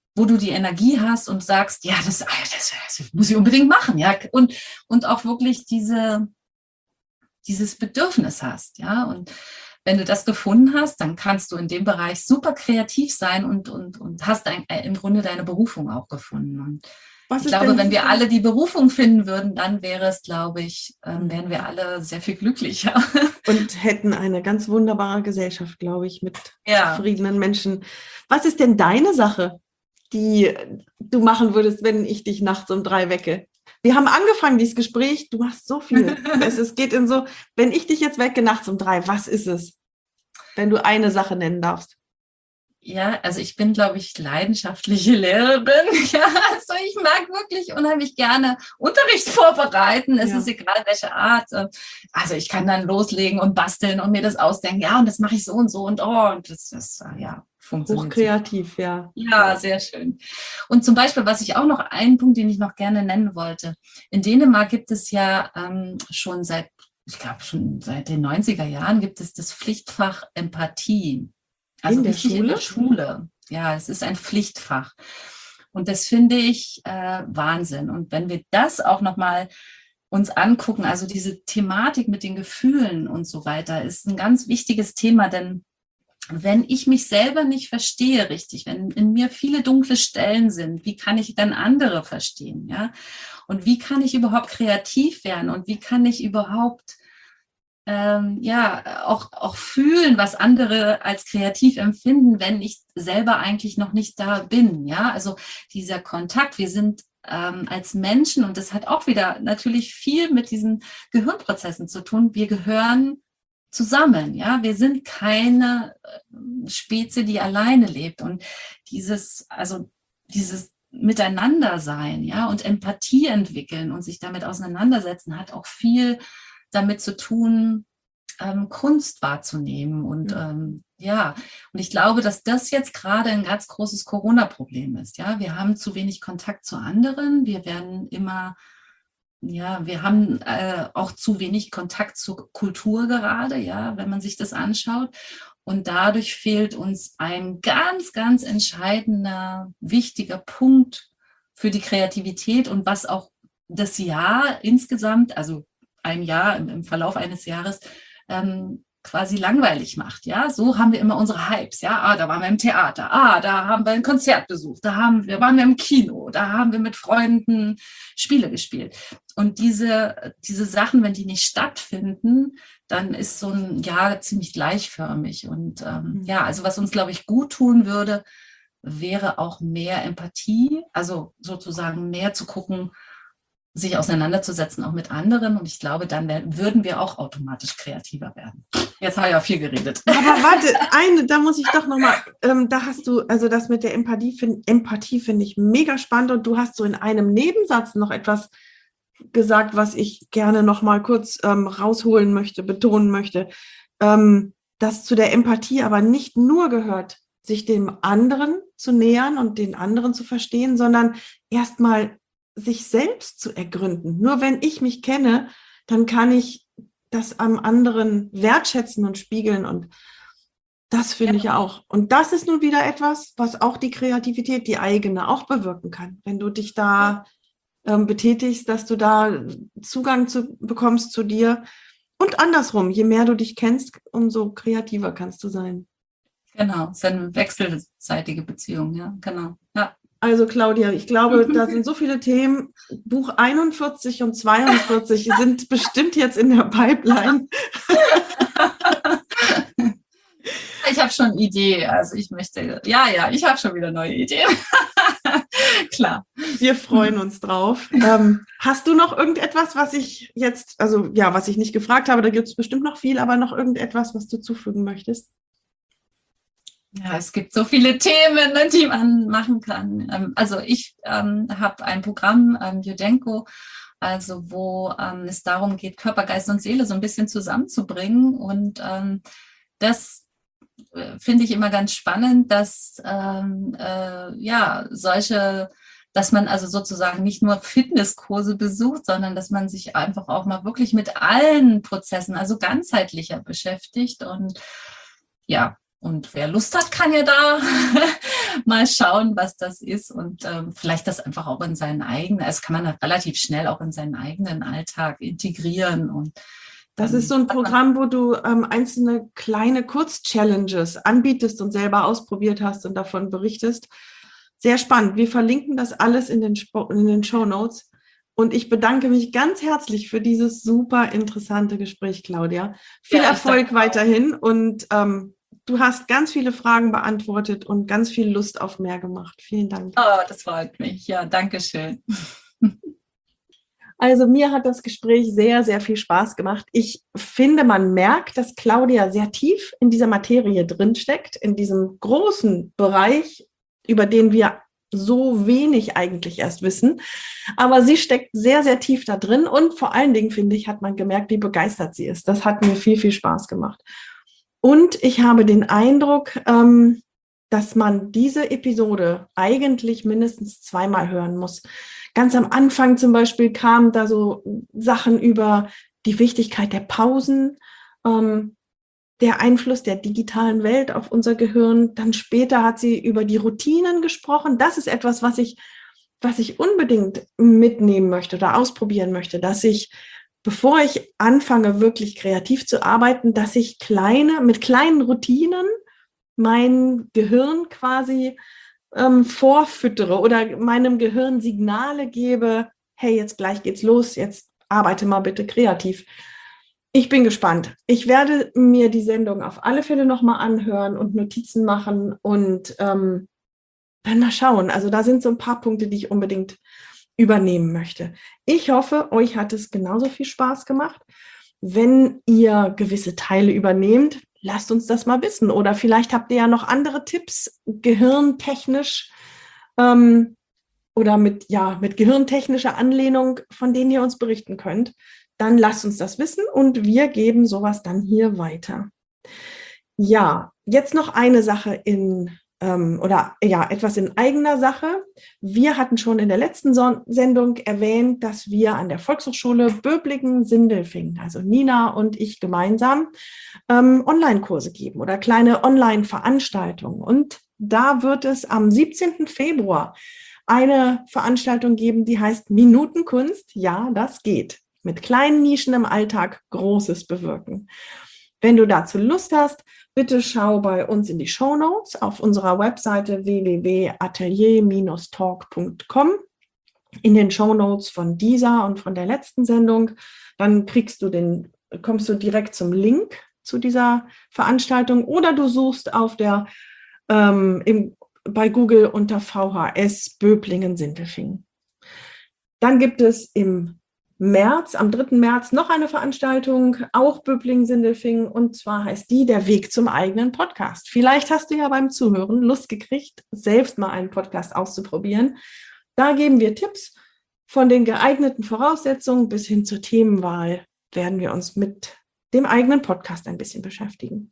wo du die Energie hast und sagst, ja, das muss ich unbedingt machen, ja, und auch wirklich dieses Bedürfnis hast, ja, und wenn du das gefunden hast, dann kannst du in dem Bereich super kreativ sein und hast im Grunde deine Berufung auch gefunden. Und Was ich ist glaube, denn wenn wir alle die Berufung finden würden, dann wäre es, glaube ich, wären wir alle sehr viel glücklicher. und hätten eine ganz wunderbare Gesellschaft, glaube ich, mit Ja. zufriedenen Menschen. Was ist denn deine Sache, die du machen würdest, wenn ich dich nachts um 3 wecke? Wir haben angefangen, dieses Gespräch, du machst so viel. Es geht in so, wenn ich dich jetzt wecke nachts um 3, was ist es, wenn du eine Sache nennen darfst? Ja, also ich bin, glaube ich, leidenschaftliche Lehrerin. Ja, also ich mag wirklich unheimlich gerne Unterricht vorbereiten. Es ist egal, welche Art. Also ich kann dann loslegen und basteln und mir das ausdenken. Ja, und das mache ich so und so und und das ist, ja, funktioniert. Hochkreativ, ja. Ja, sehr schön. Und zum Beispiel, was ich auch noch, einen Punkt, den ich noch gerne nennen wollte. In Dänemark gibt es ja schon seit den 90er Jahren gibt es das Pflichtfach Empathie. Also richtig in der Schule. Ja, es ist ein Pflichtfach. Und das finde ich Wahnsinn. Und wenn wir das auch nochmal uns angucken, also diese Thematik mit den Gefühlen und so weiter, ist ein ganz wichtiges Thema, denn wenn ich mich selber nicht verstehe richtig, wenn in mir viele dunkle Stellen sind, wie kann ich dann andere verstehen? Ja? Und wie kann ich überhaupt kreativ werden? Und wie kann ich überhaupt auch fühlen, was andere als kreativ empfinden, wenn ich selber eigentlich noch nicht da bin. Ja, also dieser Kontakt, wir sind als Menschen, und das hat auch wieder natürlich viel mit diesen Gehirnprozessen zu tun, wir gehören zusammen. Ja, wir sind keine Spezie, die alleine lebt. Und dieses Miteinander-Sein, ja, und Empathie entwickeln und sich damit auseinandersetzen, hat auch viel damit zu tun, Kunst wahrzunehmen. Und und ich glaube, dass das jetzt gerade ein ganz großes Corona-Problem ist. Ja, wir haben zu wenig Kontakt zu anderen. Wir haben auch zu wenig Kontakt zur Kultur gerade, ja, wenn man sich das anschaut. Und dadurch fehlt uns ein ganz, ganz entscheidender, wichtiger Punkt für die Kreativität und was auch das Jahr insgesamt, also ein Jahr im Verlauf eines Jahres quasi langweilig macht. Ja, so haben wir immer unsere Hypes. Ja, da waren wir im Theater. Da haben wir ein Konzert besucht. Waren wir im Kino. Da haben wir mit Freunden Spiele gespielt. Und diese Sachen, wenn die nicht stattfinden, dann ist so ein Jahr ziemlich gleichförmig. Und also was uns, glaube ich, gut tun würde, wäre auch mehr Empathie, also sozusagen mehr zu gucken, sich auseinanderzusetzen, auch mit anderen. Und ich glaube, dann würden wir auch automatisch kreativer werden. Jetzt habe ich ja viel geredet. Aber warte, da muss ich doch nochmal, da hast du, also das mit der Empathie finde ich mega spannend, und du hast so in einem Nebensatz noch etwas gesagt, was ich gerne nochmal kurz rausholen möchte, betonen möchte, dass zu der Empathie aber nicht nur gehört, sich dem anderen zu nähern und den anderen zu verstehen, sondern erstmal sich selbst zu ergründen. Nur wenn ich mich kenne, dann kann ich das am anderen wertschätzen und spiegeln, und das finde ich auch. Und das ist nun wieder etwas, was auch die Kreativität, die eigene, auch bewirken kann. Wenn du dich da betätigst, dass du da Zugang bekommst zu dir, und andersrum, je mehr du dich kennst, umso kreativer kannst du sein. Genau, es ist eine wechselseitige Beziehung, ja, genau, ja. Also Claudia, ich glaube, da sind so viele Themen. Buch 41 und 42 sind bestimmt jetzt in der Pipeline. Ich habe schon eine Idee. Also ich habe schon wieder neue Ideen. Klar. Wir freuen uns drauf. Hast du noch irgendetwas, was ich jetzt, was ich nicht gefragt habe, da gibt es bestimmt noch viel, aber noch irgendetwas, was du zufügen möchtest? Ja, es gibt so viele Themen, die man machen kann. Also ich habe ein Programm, Jodenko, also wo es darum geht, Körper, Geist und Seele so ein bisschen zusammenzubringen. Und das finde ich immer ganz spannend, dass dass man also sozusagen nicht nur Fitnesskurse besucht, sondern dass man sich einfach auch mal wirklich mit allen Prozessen, also ganzheitlicher beschäftigt. Und ja, und wer Lust hat, kann ja da mal schauen, was das ist und vielleicht das einfach auch in seinen eigenen, also kann man das relativ schnell auch in seinen eigenen Alltag integrieren und Das ist so ein Programm, wo du einzelne kleine Kurz-Challenges anbietest und selber ausprobiert hast und davon berichtest. Sehr spannend. Wir verlinken das alles in den Shownotes. Und ich bedanke mich ganz herzlich für dieses super interessante Gespräch, Claudia. Viel Erfolg weiterhin und du hast ganz viele Fragen beantwortet und ganz viel Lust auf mehr gemacht. Vielen Dank. Oh, das freut mich. Ja, danke schön. Also mir hat das Gespräch sehr, sehr viel Spaß gemacht. Ich finde, man merkt, dass Claudia sehr tief in dieser Materie drinsteckt, in diesem großen Bereich, über den wir so wenig eigentlich erst wissen. Aber sie steckt sehr, sehr tief da drin und vor allen Dingen, finde ich, hat man gemerkt, wie begeistert sie ist. Das hat mir viel, viel Spaß gemacht. Und ich habe den Eindruck, dass man diese Episode eigentlich mindestens zweimal hören muss. Ganz am Anfang zum Beispiel kamen da so Sachen über die Wichtigkeit der Pausen, der Einfluss der digitalen Welt auf unser Gehirn. Dann später hat sie über die Routinen gesprochen. Das ist etwas, was ich unbedingt mitnehmen möchte oder ausprobieren möchte, dass ich, bevor ich anfange, wirklich kreativ zu arbeiten, dass ich mit kleinen Routinen mein Gehirn quasi vorfüttere oder meinem Gehirn Signale gebe, hey, jetzt gleich geht's los, jetzt arbeite mal bitte kreativ. Ich bin gespannt. Ich werde mir die Sendung auf alle Fälle nochmal anhören und Notizen machen und dann mal schauen. Also da sind so ein paar Punkte, die ich unbedingt übernehmen möchte. Ich hoffe, euch hat es genauso viel Spaß gemacht. Wenn ihr gewisse Teile übernehmt, lasst uns das mal wissen. Oder vielleicht habt ihr ja noch andere Tipps, gehirntechnisch oder mit gehirntechnischer Anlehnung, von denen ihr uns berichten könnt. Dann lasst uns das wissen und wir geben sowas dann hier weiter. Ja, jetzt noch eine Sache etwas in eigener Sache. Wir hatten schon in der letzten Sendung erwähnt, dass wir an der Volkshochschule Böblingen-Sindelfingen, also Nina und ich gemeinsam, Online-Kurse geben oder kleine Online-Veranstaltungen. Und da wird es am 17. Februar eine Veranstaltung geben, die heißt Minutenkunst. Ja, das geht. Mit kleinen Nischen im Alltag Großes bewirken. Wenn du dazu Lust hast, bitte schau bei uns in die Shownotes auf unserer Webseite www.atelier-talk.com in den Shownotes von dieser und von der letzten Sendung. Dann kommst du direkt zum Link zu dieser Veranstaltung oder du suchst bei Google unter VHS Böblingen-Sindelfingen. Dann gibt es am 3. März, noch eine Veranstaltung, auch Böblingen-Sindelfingen, und zwar heißt die Der Weg zum eigenen Podcast. Vielleicht hast du ja beim Zuhören Lust gekriegt, selbst mal einen Podcast auszuprobieren. Da geben wir Tipps von den geeigneten Voraussetzungen bis hin zur Themenwahl, werden wir uns mit dem eigenen Podcast ein bisschen beschäftigen.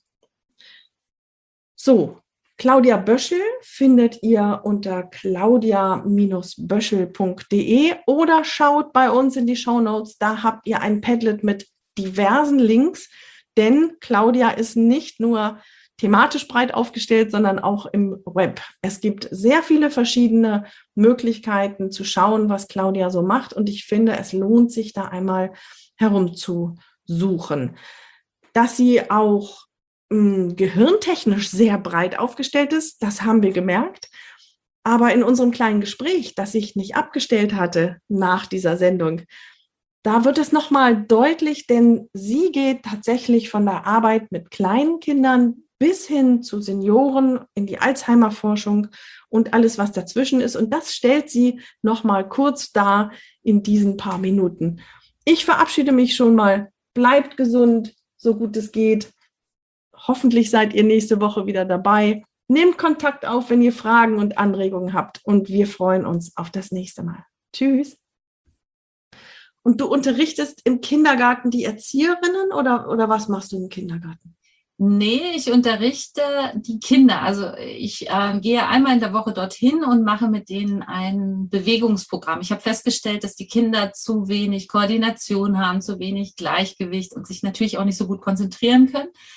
So, Claudia Böschel findet ihr unter claudia-böschel.de oder schaut bei uns in die Shownotes. Da habt ihr ein Padlet mit diversen Links, denn Claudia ist nicht nur thematisch breit aufgestellt, sondern auch im Web. Es gibt sehr viele verschiedene Möglichkeiten zu schauen, was Claudia so macht, und ich finde, es lohnt sich, da einmal herumzusuchen. Dass sie auch gehirntechnisch sehr breit aufgestellt ist, das haben wir gemerkt. Aber in unserem kleinen Gespräch, das ich nicht abgestellt hatte nach dieser Sendung, da wird es nochmal deutlich, denn sie geht tatsächlich von der Arbeit mit kleinen Kindern bis hin zu Senioren in die Alzheimer-Forschung und alles, was dazwischen ist. Und das stellt sie nochmal kurz dar in diesen paar Minuten. Ich verabschiede mich schon mal. Bleibt gesund, so gut es geht. Hoffentlich seid ihr nächste Woche wieder dabei. Nehmt Kontakt auf, wenn ihr Fragen und Anregungen habt. Und wir freuen uns auf das nächste Mal. Tschüss. Und du unterrichtest im Kindergarten die Erzieherinnen oder was machst du im Kindergarten? Nee, ich unterrichte die Kinder. Also ich gehe einmal in der Woche dorthin und mache mit denen ein Bewegungsprogramm. Ich habe festgestellt, dass die Kinder zu wenig Koordination haben, zu wenig Gleichgewicht und sich natürlich auch nicht so gut konzentrieren können.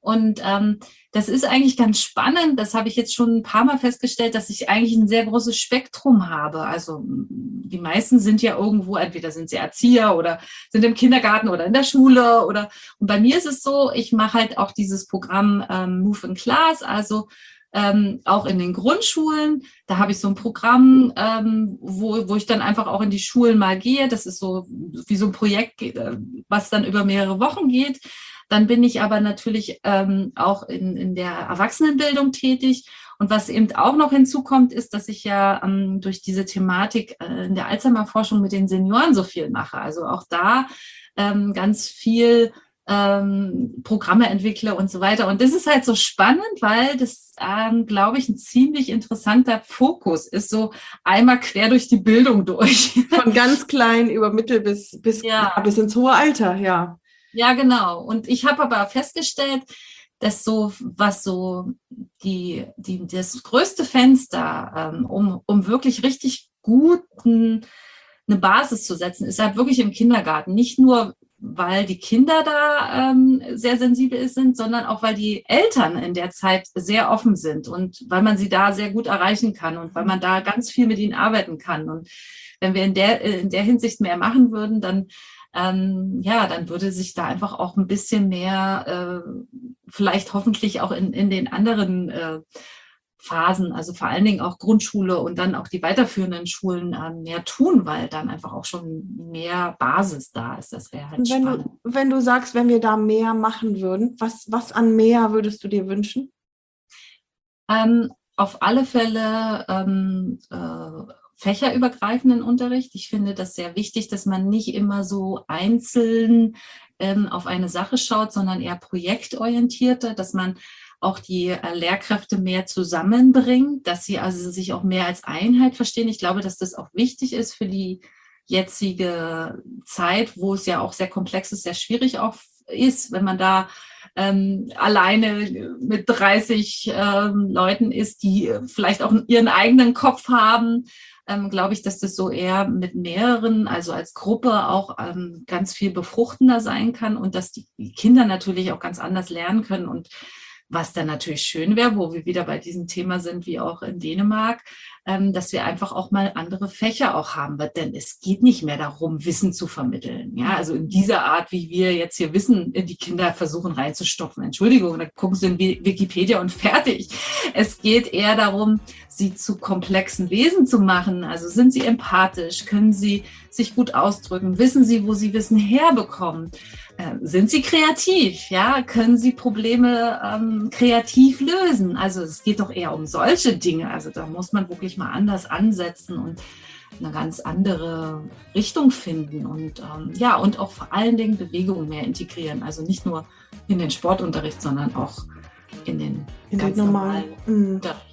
Und das ist eigentlich ganz spannend. Das habe ich jetzt schon ein paar Mal festgestellt, dass ich eigentlich ein sehr großes Spektrum habe. Also die meisten sind ja irgendwo, entweder sind sie Erzieher oder sind im Kindergarten oder in der Schule. Und bei mir ist es so, ich mache halt auch dieses Programm Move in Class, also auch in den Grundschulen. Da habe ich so ein Programm, wo ich dann einfach auch in die Schulen mal gehe. Das ist so wie so ein Projekt, was dann über mehrere Wochen geht. Dann bin ich aber natürlich auch in der Erwachsenenbildung tätig. Und was eben auch noch hinzukommt, ist, dass ich ja durch diese Thematik in der Alzheimer-Forschung mit den Senioren so viel mache. Also auch da ganz viel Programme entwickle und so weiter. Und das ist halt so spannend, weil das, glaube ich, ein ziemlich interessanter Fokus ist, so einmal quer durch die Bildung durch. Von ganz klein über Mittel bis ins hohe Alter, ja. Ja, genau. Und ich habe aber festgestellt, dass das größte Fenster, um wirklich richtig gut eine Basis zu setzen, ist halt wirklich im Kindergarten. Nicht nur, weil die Kinder da sehr sensibel sind, sondern auch, weil die Eltern in der Zeit sehr offen sind und weil man sie da sehr gut erreichen kann und weil man da ganz viel mit ihnen arbeiten kann. Und wenn wir in der Hinsicht mehr machen würden, dann würde sich da einfach auch ein bisschen mehr, vielleicht hoffentlich auch in den anderen Phasen, also vor allen Dingen auch Grundschule und dann auch die weiterführenden Schulen mehr tun, weil dann einfach auch schon mehr Basis da ist. Das wäre halt spannend. Wenn du sagst, wenn wir da mehr machen würden, was an mehr würdest du dir wünschen? Auf alle Fälle fächerübergreifenden Unterricht. Ich finde das sehr wichtig, dass man nicht immer so einzeln auf eine Sache schaut, sondern eher projektorientierter, dass man auch die Lehrkräfte mehr zusammenbringt, dass sie also sich auch mehr als Einheit verstehen. Ich glaube, dass das auch wichtig ist für die jetzige Zeit, wo es ja auch sehr komplex ist, sehr schwierig auch ist, wenn man da alleine mit 30 Leuten ist, die vielleicht auch ihren eigenen Kopf haben, glaube ich, dass das so eher mit mehreren, also als Gruppe auch ganz viel befruchtender sein kann und dass die Kinder natürlich auch ganz anders lernen können. Und was dann natürlich schön wäre, wo wir wieder bei diesem Thema sind, wie auch in Dänemark, dass wir einfach auch mal andere Fächer auch haben, denn es geht nicht mehr darum, Wissen zu vermitteln. Ja, also in dieser Art, wie wir jetzt hier Wissen in die Kinder versuchen reinzustopfen. Entschuldigung, da gucken sie in Wikipedia und fertig. Es geht eher darum, sie zu komplexen Wesen zu machen. Also sind sie empathisch? Können sie sich gut ausdrücken? Wissen sie, wo sie Wissen herbekommen? Sind sie kreativ? Ja, können sie Probleme kreativ lösen? Also es geht doch eher um solche Dinge. Also da muss man wirklich mal anders ansetzen und eine ganz andere Richtung finden und und auch vor allen Dingen Bewegung mehr integrieren. Also nicht nur in den Sportunterricht, sondern auch in den ganz normalen Unterricht.